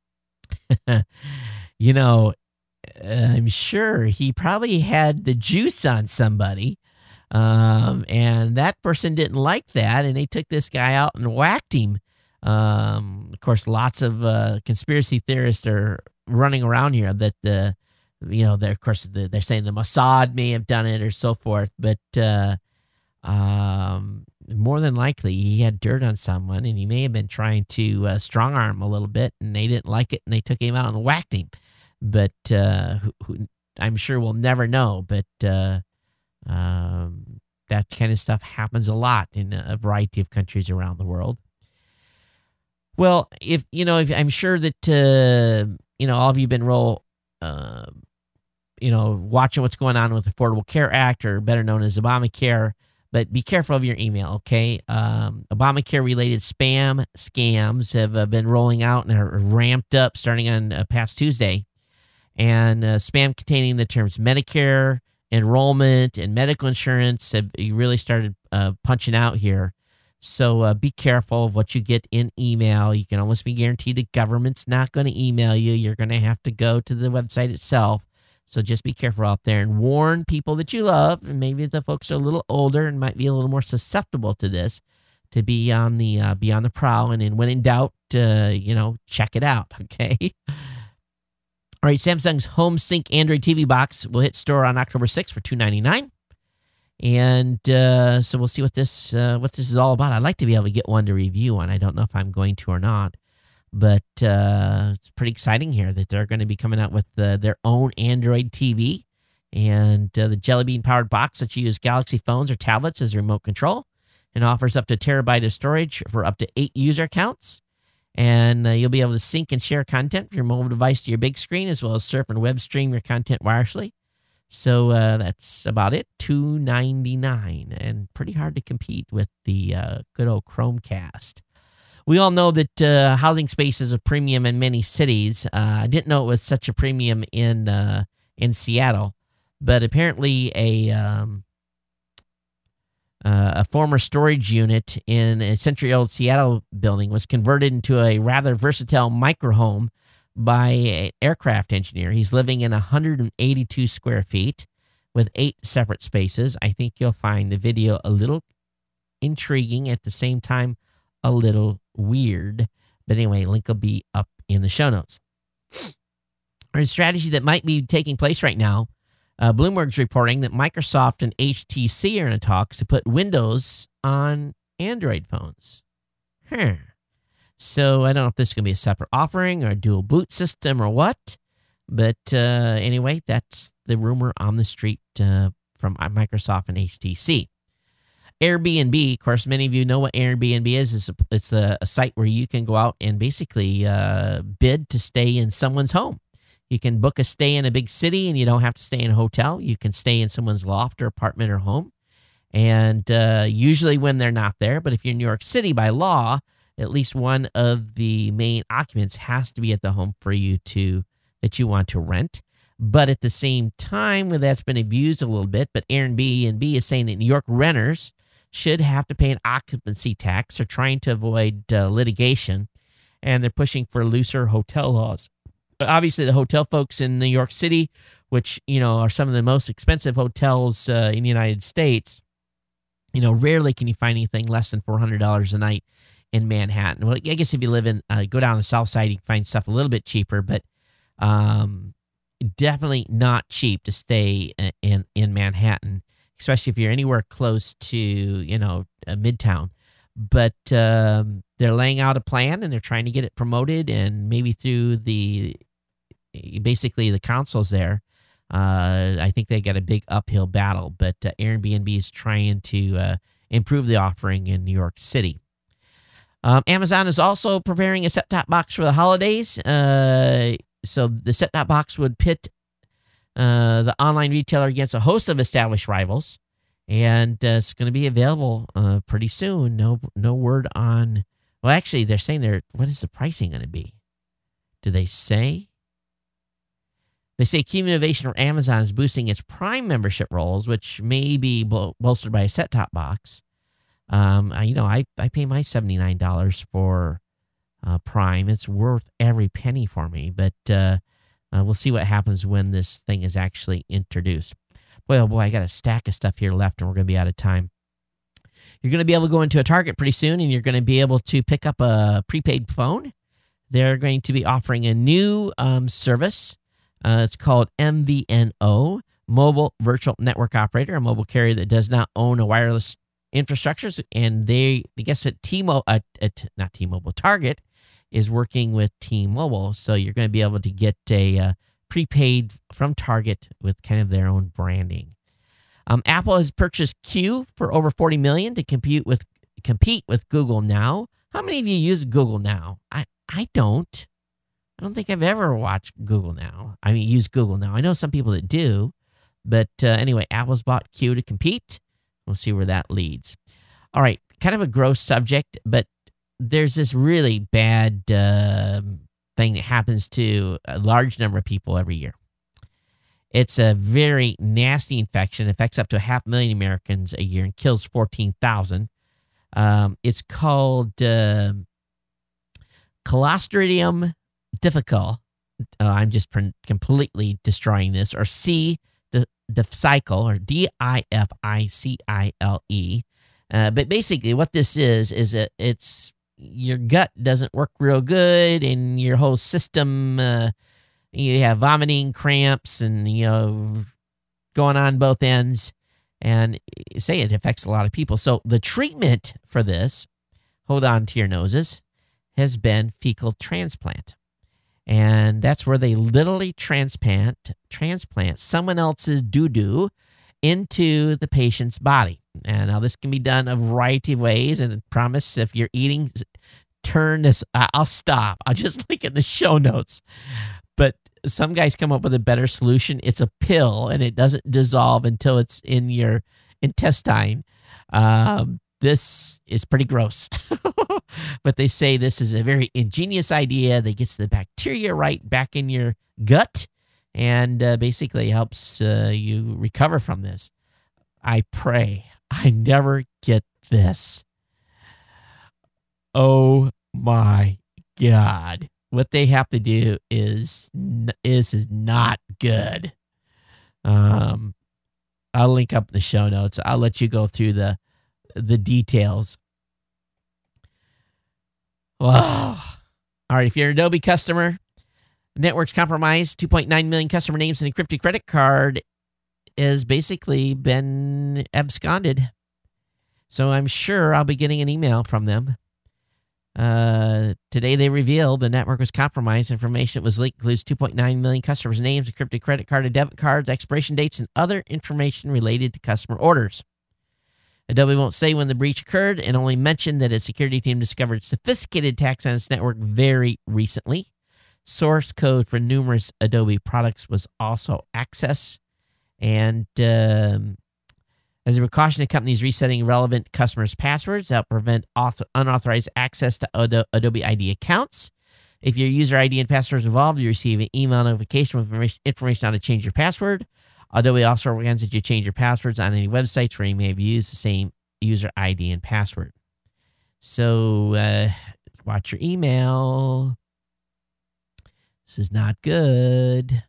I'm sure he probably had the juice on somebody. And that person didn't like that, and they took this guy out and whacked him. Of course, lots of conspiracy theorists are running around here that they're saying the Mossad may have done it or so forth, but more than likely he had dirt on someone, and he may have been trying to strong arm a little bit, and they didn't like it, and they took him out and whacked him. But I'm sure we'll never know. But that kind of stuff happens a lot in a variety of countries around the world. Well, if I'm sure that all of you have been watching what's going on with the Affordable Care Act, or better known as Obamacare. But be careful of your email, okay? Obamacare-related spam scams have been rolling out and are ramped up starting on past Tuesday. And spam containing the terms Medicare, enrollment, and medical insurance have really started punching out here. So be careful of what you get in email. You can almost be guaranteed the government's not going to email you. You're going to have to go to the website itself. So just be careful out there and warn people that you love, and maybe the folks are a little older and might be a little more susceptible to this, to be on the prowl. And then when in doubt, check it out, okay? All right, Samsung's HomeSync Android TV box will hit store on October 6th for $299. And so we'll see what this is all about. I'd like to be able to get one to review on. I don't know if I'm going to or not. But it's pretty exciting here that they're going to be coming out with their own Android TV. And the Jelly Bean-powered box lets you use Galaxy phones or tablets as a remote control, and offers up to a terabyte of storage for up to 8 user accounts. And you'll be able to sync and share content from your mobile device to your big screen, as well as surf and web stream your content wirelessly. So that's about it, $299, and pretty hard to compete with the good old Chromecast. We all know that housing space is a premium in many cities. I didn't know it was such a premium in Seattle, but apparently a former storage unit in a century-old Seattle building was converted into a rather versatile microhome by an aircraft engineer. He's living in 182 square feet with 8 separate spaces. I think you'll find the video a little intriguing, at the same time a little weird. But anyway, link will be up in the show notes. A strategy that might be taking place right now. Bloomberg's reporting that Microsoft and HTC are in talks to put Windows on Android phones. So I don't know if this is going to be a separate offering or a dual boot system or what. But anyway, that's the rumor on the street from Microsoft and HTC. Airbnb, of course, many of you know what Airbnb is. It's a site where you can go out and basically bid to stay in someone's home. You can book a stay in a big city, and you don't have to stay in a hotel. You can stay in someone's loft or apartment or home. And usually when they're not there, but if you're in New York City, by law, at least one of the main occupants has to be at the home for you that you want to rent. But at the same time, that's been abused a little bit. But Airbnb is saying that New York renters should have to pay an occupancy tax. They're trying to avoid litigation, and they're pushing for looser hotel laws. Obviously, the hotel folks in New York City, which, are some of the most expensive hotels in the United States, rarely can you find anything less than $400 a night in Manhattan. Well, I guess if you live go down the south side, you can find stuff a little bit cheaper, but definitely not cheap to stay in Manhattan, especially if you're anywhere close to, Midtown. But they're laying out a plan, and they're trying to get it promoted, and maybe through basically the councils there. I think they got a big uphill battle, but Airbnb is trying to improve the offering in New York City. Amazon is also preparing a set-top box for the holidays. So the set-top box would pit the online retailer against a host of established rivals, and it's going to be available pretty soon. No word on. Well, actually, they're saying what is the pricing going to be? Do they say? They say key innovation for Amazon is boosting its Prime membership roles, which may be bolstered by a set-top box. I pay my $79 for Prime. It's worth every penny for me, but we'll see what happens when this thing is actually introduced. Boy, oh boy, I got a stack of stuff here left, and we're going to be out of time. You're going to be able to go into a Target pretty soon, and you're going to be able to pick up a prepaid phone. They're going to be offering a new service. It's called MVNO, Mobile Virtual Network Operator, a mobile carrier that does not own a wireless infrastructure. And I guess Target is working with T-Mobile. So you're going to be able to get a prepaid from Target with kind of their own branding. Apple has purchased Q for over $40 million to compete with Google Now. How many of you use Google Now? I don't. I don't think I've ever watched Google Now. Use Google Now. I know some people that do. But anyway, Apple's bought Q to compete. We'll see where that leads. All right, kind of a gross subject, but there's this really bad thing that happens to a large number of people every year. It's a very nasty infection. It affects up to 500,000 Americans a year and kills 14,000. It's called Clostridium difficile. I'm just completely destroying this. Or C. difficile, or DIFICILE. But basically what this is it's your gut doesn't work real good, and your whole system, you have vomiting, cramps, and, going on both ends. And say it affects a lot of people. So the treatment for this, hold on to your noses, has been fecal transplant. And that's where they literally transplant someone else's doo-doo into the patient's body. And now this can be done a variety of ways. And I promise, if you're eating, turn this. I'll stop. I'll just link in the show notes. But some guys come up with a better solution. It's a pill, and it doesn't dissolve until it's in your intestine. This is pretty gross. But they say this is a very ingenious idea that gets the bacteria right back in your gut, and basically helps you recover from this. I pray I never get this. Oh my God. What they have to do is not good. I'll link up in the show notes. I'll let you go through the details. Wow. All right, if you're an Adobe customer, network's compromised. 2.9 million customer names and encrypted credit card has basically been absconded. So I'm sure I'll be getting an email from them. Today they revealed the network was compromised. Information that was leaked includes 2.9 million customers' names, encrypted credit card and debit cards, expiration dates, and other information related to customer orders. Adobe won't say when the breach occurred and only mentioned that its security team discovered sophisticated attacks on its network very recently. Source code for numerous Adobe products was also accessed. And as a precaution, the company is resetting relevant customers' passwords to help prevent unauthorized access to Adobe ID accounts. If your user ID and passwords involved, you receive an email notification with information on how to change your password. Adobe also recommends that you change your passwords on any websites where you may have used the same user ID and password. So watch your email. This is not good.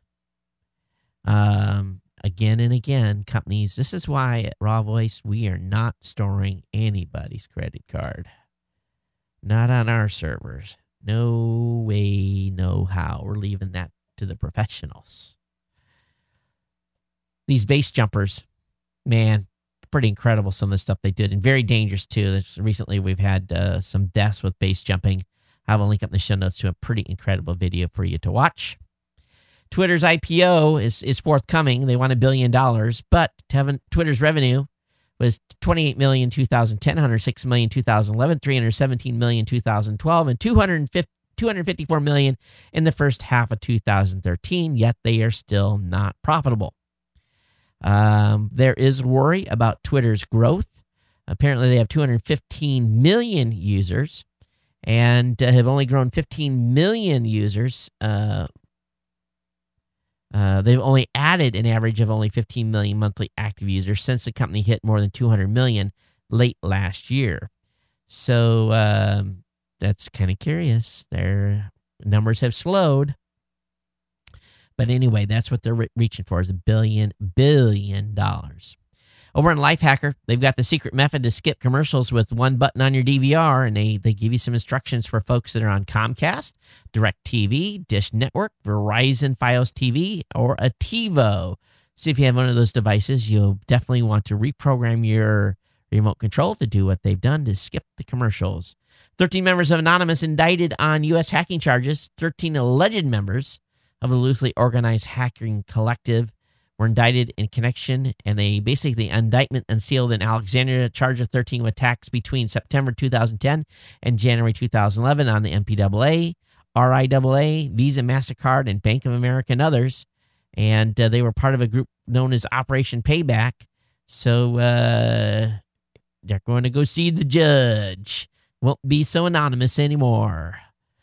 Again and again, companies, this is why at Raw Voice, we are not storing anybody's credit card. Not on our servers. No way, no how. We're leaving that to the professionals. These base jumpers, man, pretty incredible, some of the stuff they did, and very dangerous too. Recently, we've had some deaths with base jumping. I have a link up in the show notes to a pretty incredible video for you to watch. Twitter's IPO is forthcoming. They want $1 billion, but Twitter's revenue was $28 million in 2010, $106 million in 2011, $317 million in 2012, and $254 million in the first half of 2013, yet they are still not profitable. There is worry about Twitter's growth. Apparently, they have 215 million users and have only grown 15 million users. They've only added an average of only 15 million monthly active users since the company hit more than 200 million late last year. So that's kind of curious. Their numbers have slowed. But anyway, that's what they're reaching for, is $1 billion. Over on Lifehacker, they've got the secret method to skip commercials with one button on your DVR, and they give you some instructions for folks that are on Comcast, DirecTV, Dish Network, Verizon Fios TV, or a TiVo. So if you have one of those devices, you'll definitely want to reprogram your remote control to do what they've done to skip the commercials. 13 members of Anonymous indicted on U.S. hacking charges. 13 alleged members of a loosely organized hacking collective were indicted in connection, and the indictment unsealed an Alexandria charge of 13 attacks between September 2010 and January 2011 on the MPAA, RIAA, Visa, MasterCard, and Bank of America, and others. And they were part of a group known as Operation Payback. So they're going to go see the judge. Won't be so anonymous anymore.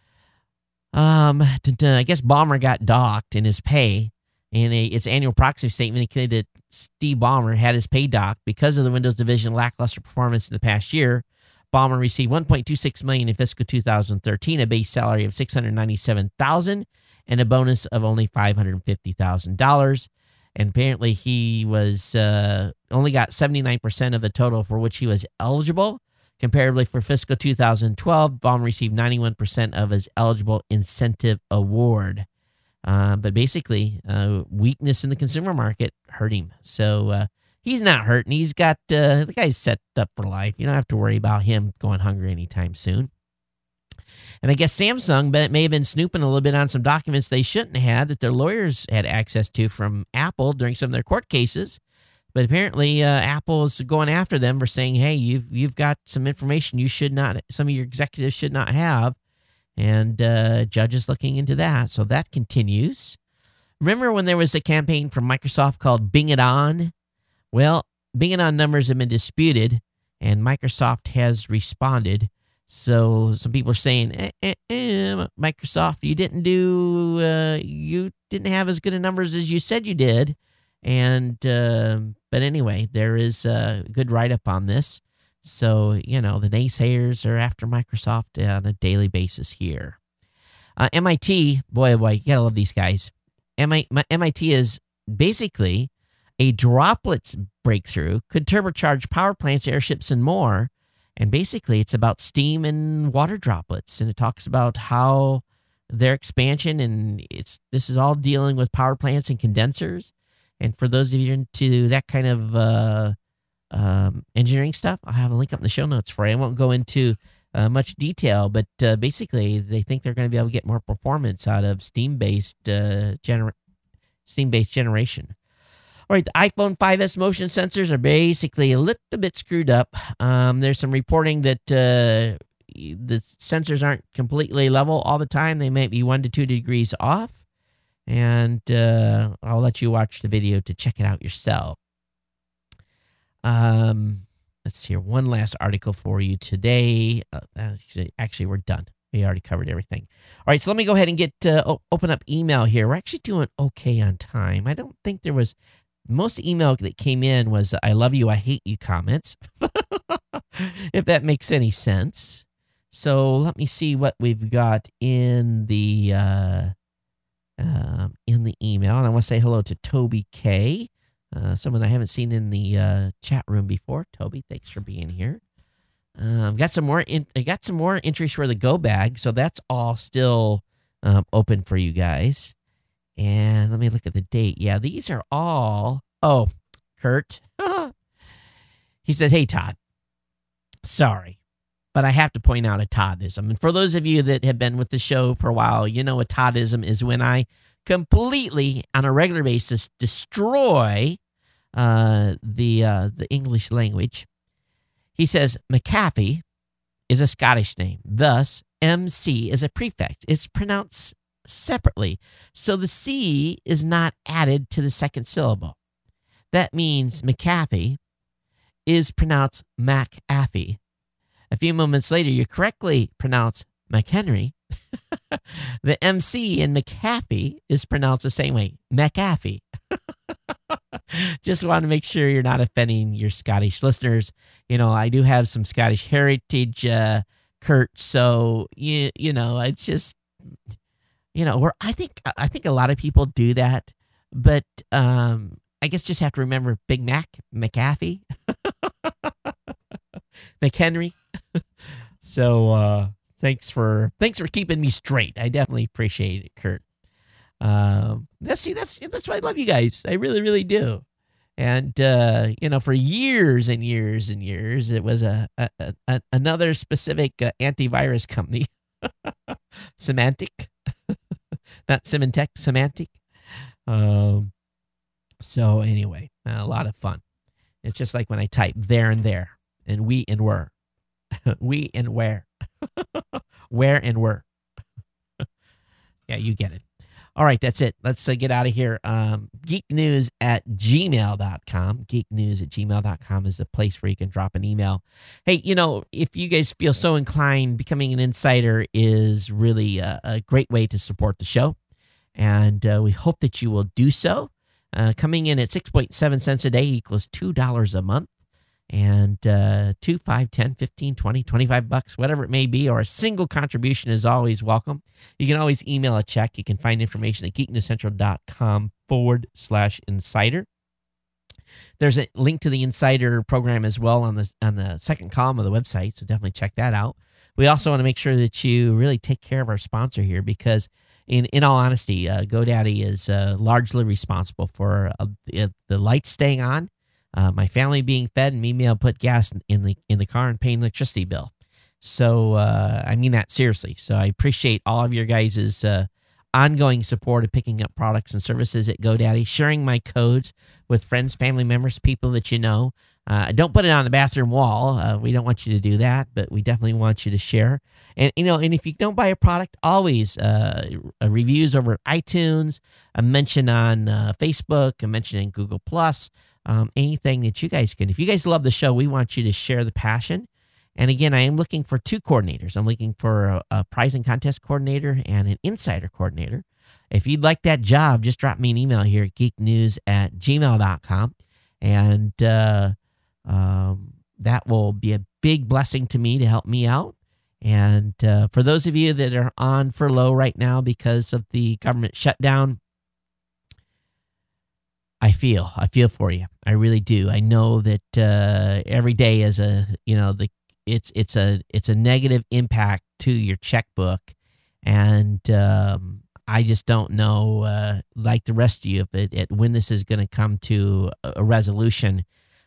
I guess Ballmer got docked in his pay. In its annual proxy statement, it indicated that Steve Ballmer had his pay docked because of the Windows Division lackluster performance in the past year. Ballmer received $1.26 million in fiscal 2013, a base salary of $697,000, and a bonus of only $550,000. And apparently, he was only got 79% of the total for which he was eligible. Comparably, for fiscal 2012, Ballmer received 91% of his eligible incentive award. But basically, weakness in the consumer market hurt him. So he's not hurting. He's got the guy's set up for life. You don't have to worry about him going hungry anytime soon. And I guess Samsung may have been snooping a little bit on some documents they shouldn't have that their lawyers had access to from Apple during some of their court cases. But apparently, Apple is going after them for saying, "Hey, you've got some information some of your executives should not have." And judge is looking into that. So that continues. Remember when there was a campaign from Microsoft called Bing It On? Well, Bing It On numbers have been disputed, and Microsoft has responded. So some people are saying, Microsoft, you didn't have as good a numbers as you said you did. And but anyway, there is a good write-up on this. So, the naysayers are after Microsoft on a daily basis here. MIT, boy, you gotta love these guys. MIT is basically a droplets breakthrough, could turbocharge power plants, airships, and more. And basically, it's about steam and water droplets. And it talks about how their expansion, and this is all dealing with power plants and condensers. And for those of you into that kind of engineering stuff, I'll have a link up in the show notes for you. I won't go into much detail, but basically they think they're going to be able to get more performance out of steam-based generation. All right, the iPhone 5S motion sensors are basically a little bit screwed up. There's some reporting that the sensors aren't completely level all the time. They might be 1 to 2 degrees off. And I'll let you watch the video to check it out yourself. Let's see here. One last article for you today. Actually, we're done. We already covered everything. All right, so let me go ahead and get open up email here. We're actually doing okay on time. I don't think there was... Most email that came in was I love you, I hate you comments. If that makes any sense. So let me see what we've got in the email. And I want to say hello to Toby K., someone I haven't seen in the chat room before. Toby, thanks for being here. I got some more entries for the Go Bag, so that's all still open for you guys. And let me look at the date. Yeah, these are all... Oh, Kurt. He says, "Hey, Todd, sorry, but I have to point out a Toddism. And for those of you that have been with the show for a while, you know a Toddism is when I completely, on a regular basis, destroy the English language." He says, "McAfee is a Scottish name. Thus, MC is a prefix. It's pronounced separately. So the C is not added to the second syllable. That means McAfee is pronounced McAfee. A few moments later, you correctly pronounce McHenry. The MC in McAfee is pronounced the same way, McAfee." Just want to make sure you're not offending your Scottish listeners. You know, I do have some Scottish heritage, Kurt. So you know, it's just, you know, I think a lot of people do that, but I guess just have to remember Big Mac, McAfee, McHenry. So thanks for keeping me straight. I definitely appreciate it, Kurt. That's why I love you guys. I really, really do. And you know, for years and years and years, it was another specific antivirus company, Symantec, not Symantec, Symantec. So anyway, a lot of fun. It's just like when I type there and there, and we and were, we and where, where and were. Yeah, you get it. All right, that's it. Let's get out of here. Geeknews@gmail.com. Geeknews@gmail.com is the place where you can drop an email. Hey, you know, if you guys feel so inclined, becoming an insider is really a great way to support the show. And we hope that you will do so. Coming in at 6.7 cents a day equals $2 a month. And 2, 5, 10, 15, 20, 25 bucks, whatever it may be, or a single contribution is always welcome. You can always email a check. You can find information at geeknewscentral.com/insider. There's a link to the Insider program as well on the second column of the website, so definitely check that out. We also want to make sure that you really take care of our sponsor here, because in all honesty, GoDaddy is largely responsible for the lights staying on, my family being fed, and me being able to put gas in the car and paying the electricity bill. So I mean that seriously. So I appreciate all of your guys' ongoing support of picking up products and services at GoDaddy, sharing my codes with friends, family members, people that you know. Don't put it on the bathroom wall. We don't want you to do that, but we definitely want you to share. And you know, and if you don't buy a product, always reviews over at iTunes, a mention on Facebook, a mention in Google Plus. Anything that you guys can. If you guys love the show, we want you to share the passion. And again, I am looking for 2 coordinators. I'm looking for a prize and contest coordinator and an insider coordinator. If you'd like that job, just drop me an email here at geeknews@gmail.com. And that will be a big blessing to me to help me out. And for those of you that are on furlough right now because of the government shutdown, I feel for you. I really do. I know that every day is it's a negative impact to your checkbook, and I just don't know, like the rest of you, if when this is going to come to a resolution.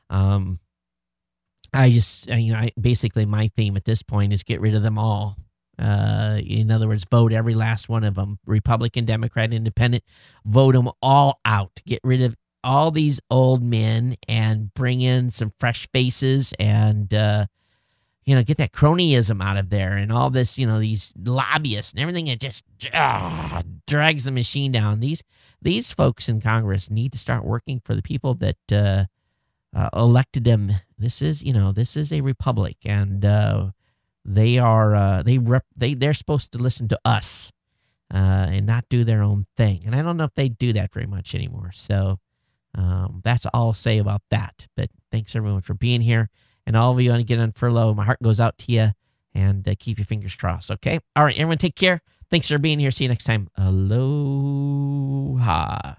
Basically my theme at this point is get rid of them all. In other words, vote every last one of them, Republican, Democrat, Independent, vote them all out. Get rid of all these old men and bring in some fresh faces and, get that cronyism out of there and all this, these lobbyists and everything that just drags the machine down. These folks in Congress need to start working for the people that elected them. This is a republic, and they're supposed to listen to us and not do their own thing. And I don't know if they do that very much anymore. So that's all I'll say about that. But thanks everyone for being here. And all of you want to get on furlough, my heart goes out to you, and keep your fingers crossed. Okay. All right, everyone, take care. Thanks for being here. See you next time. Aloha.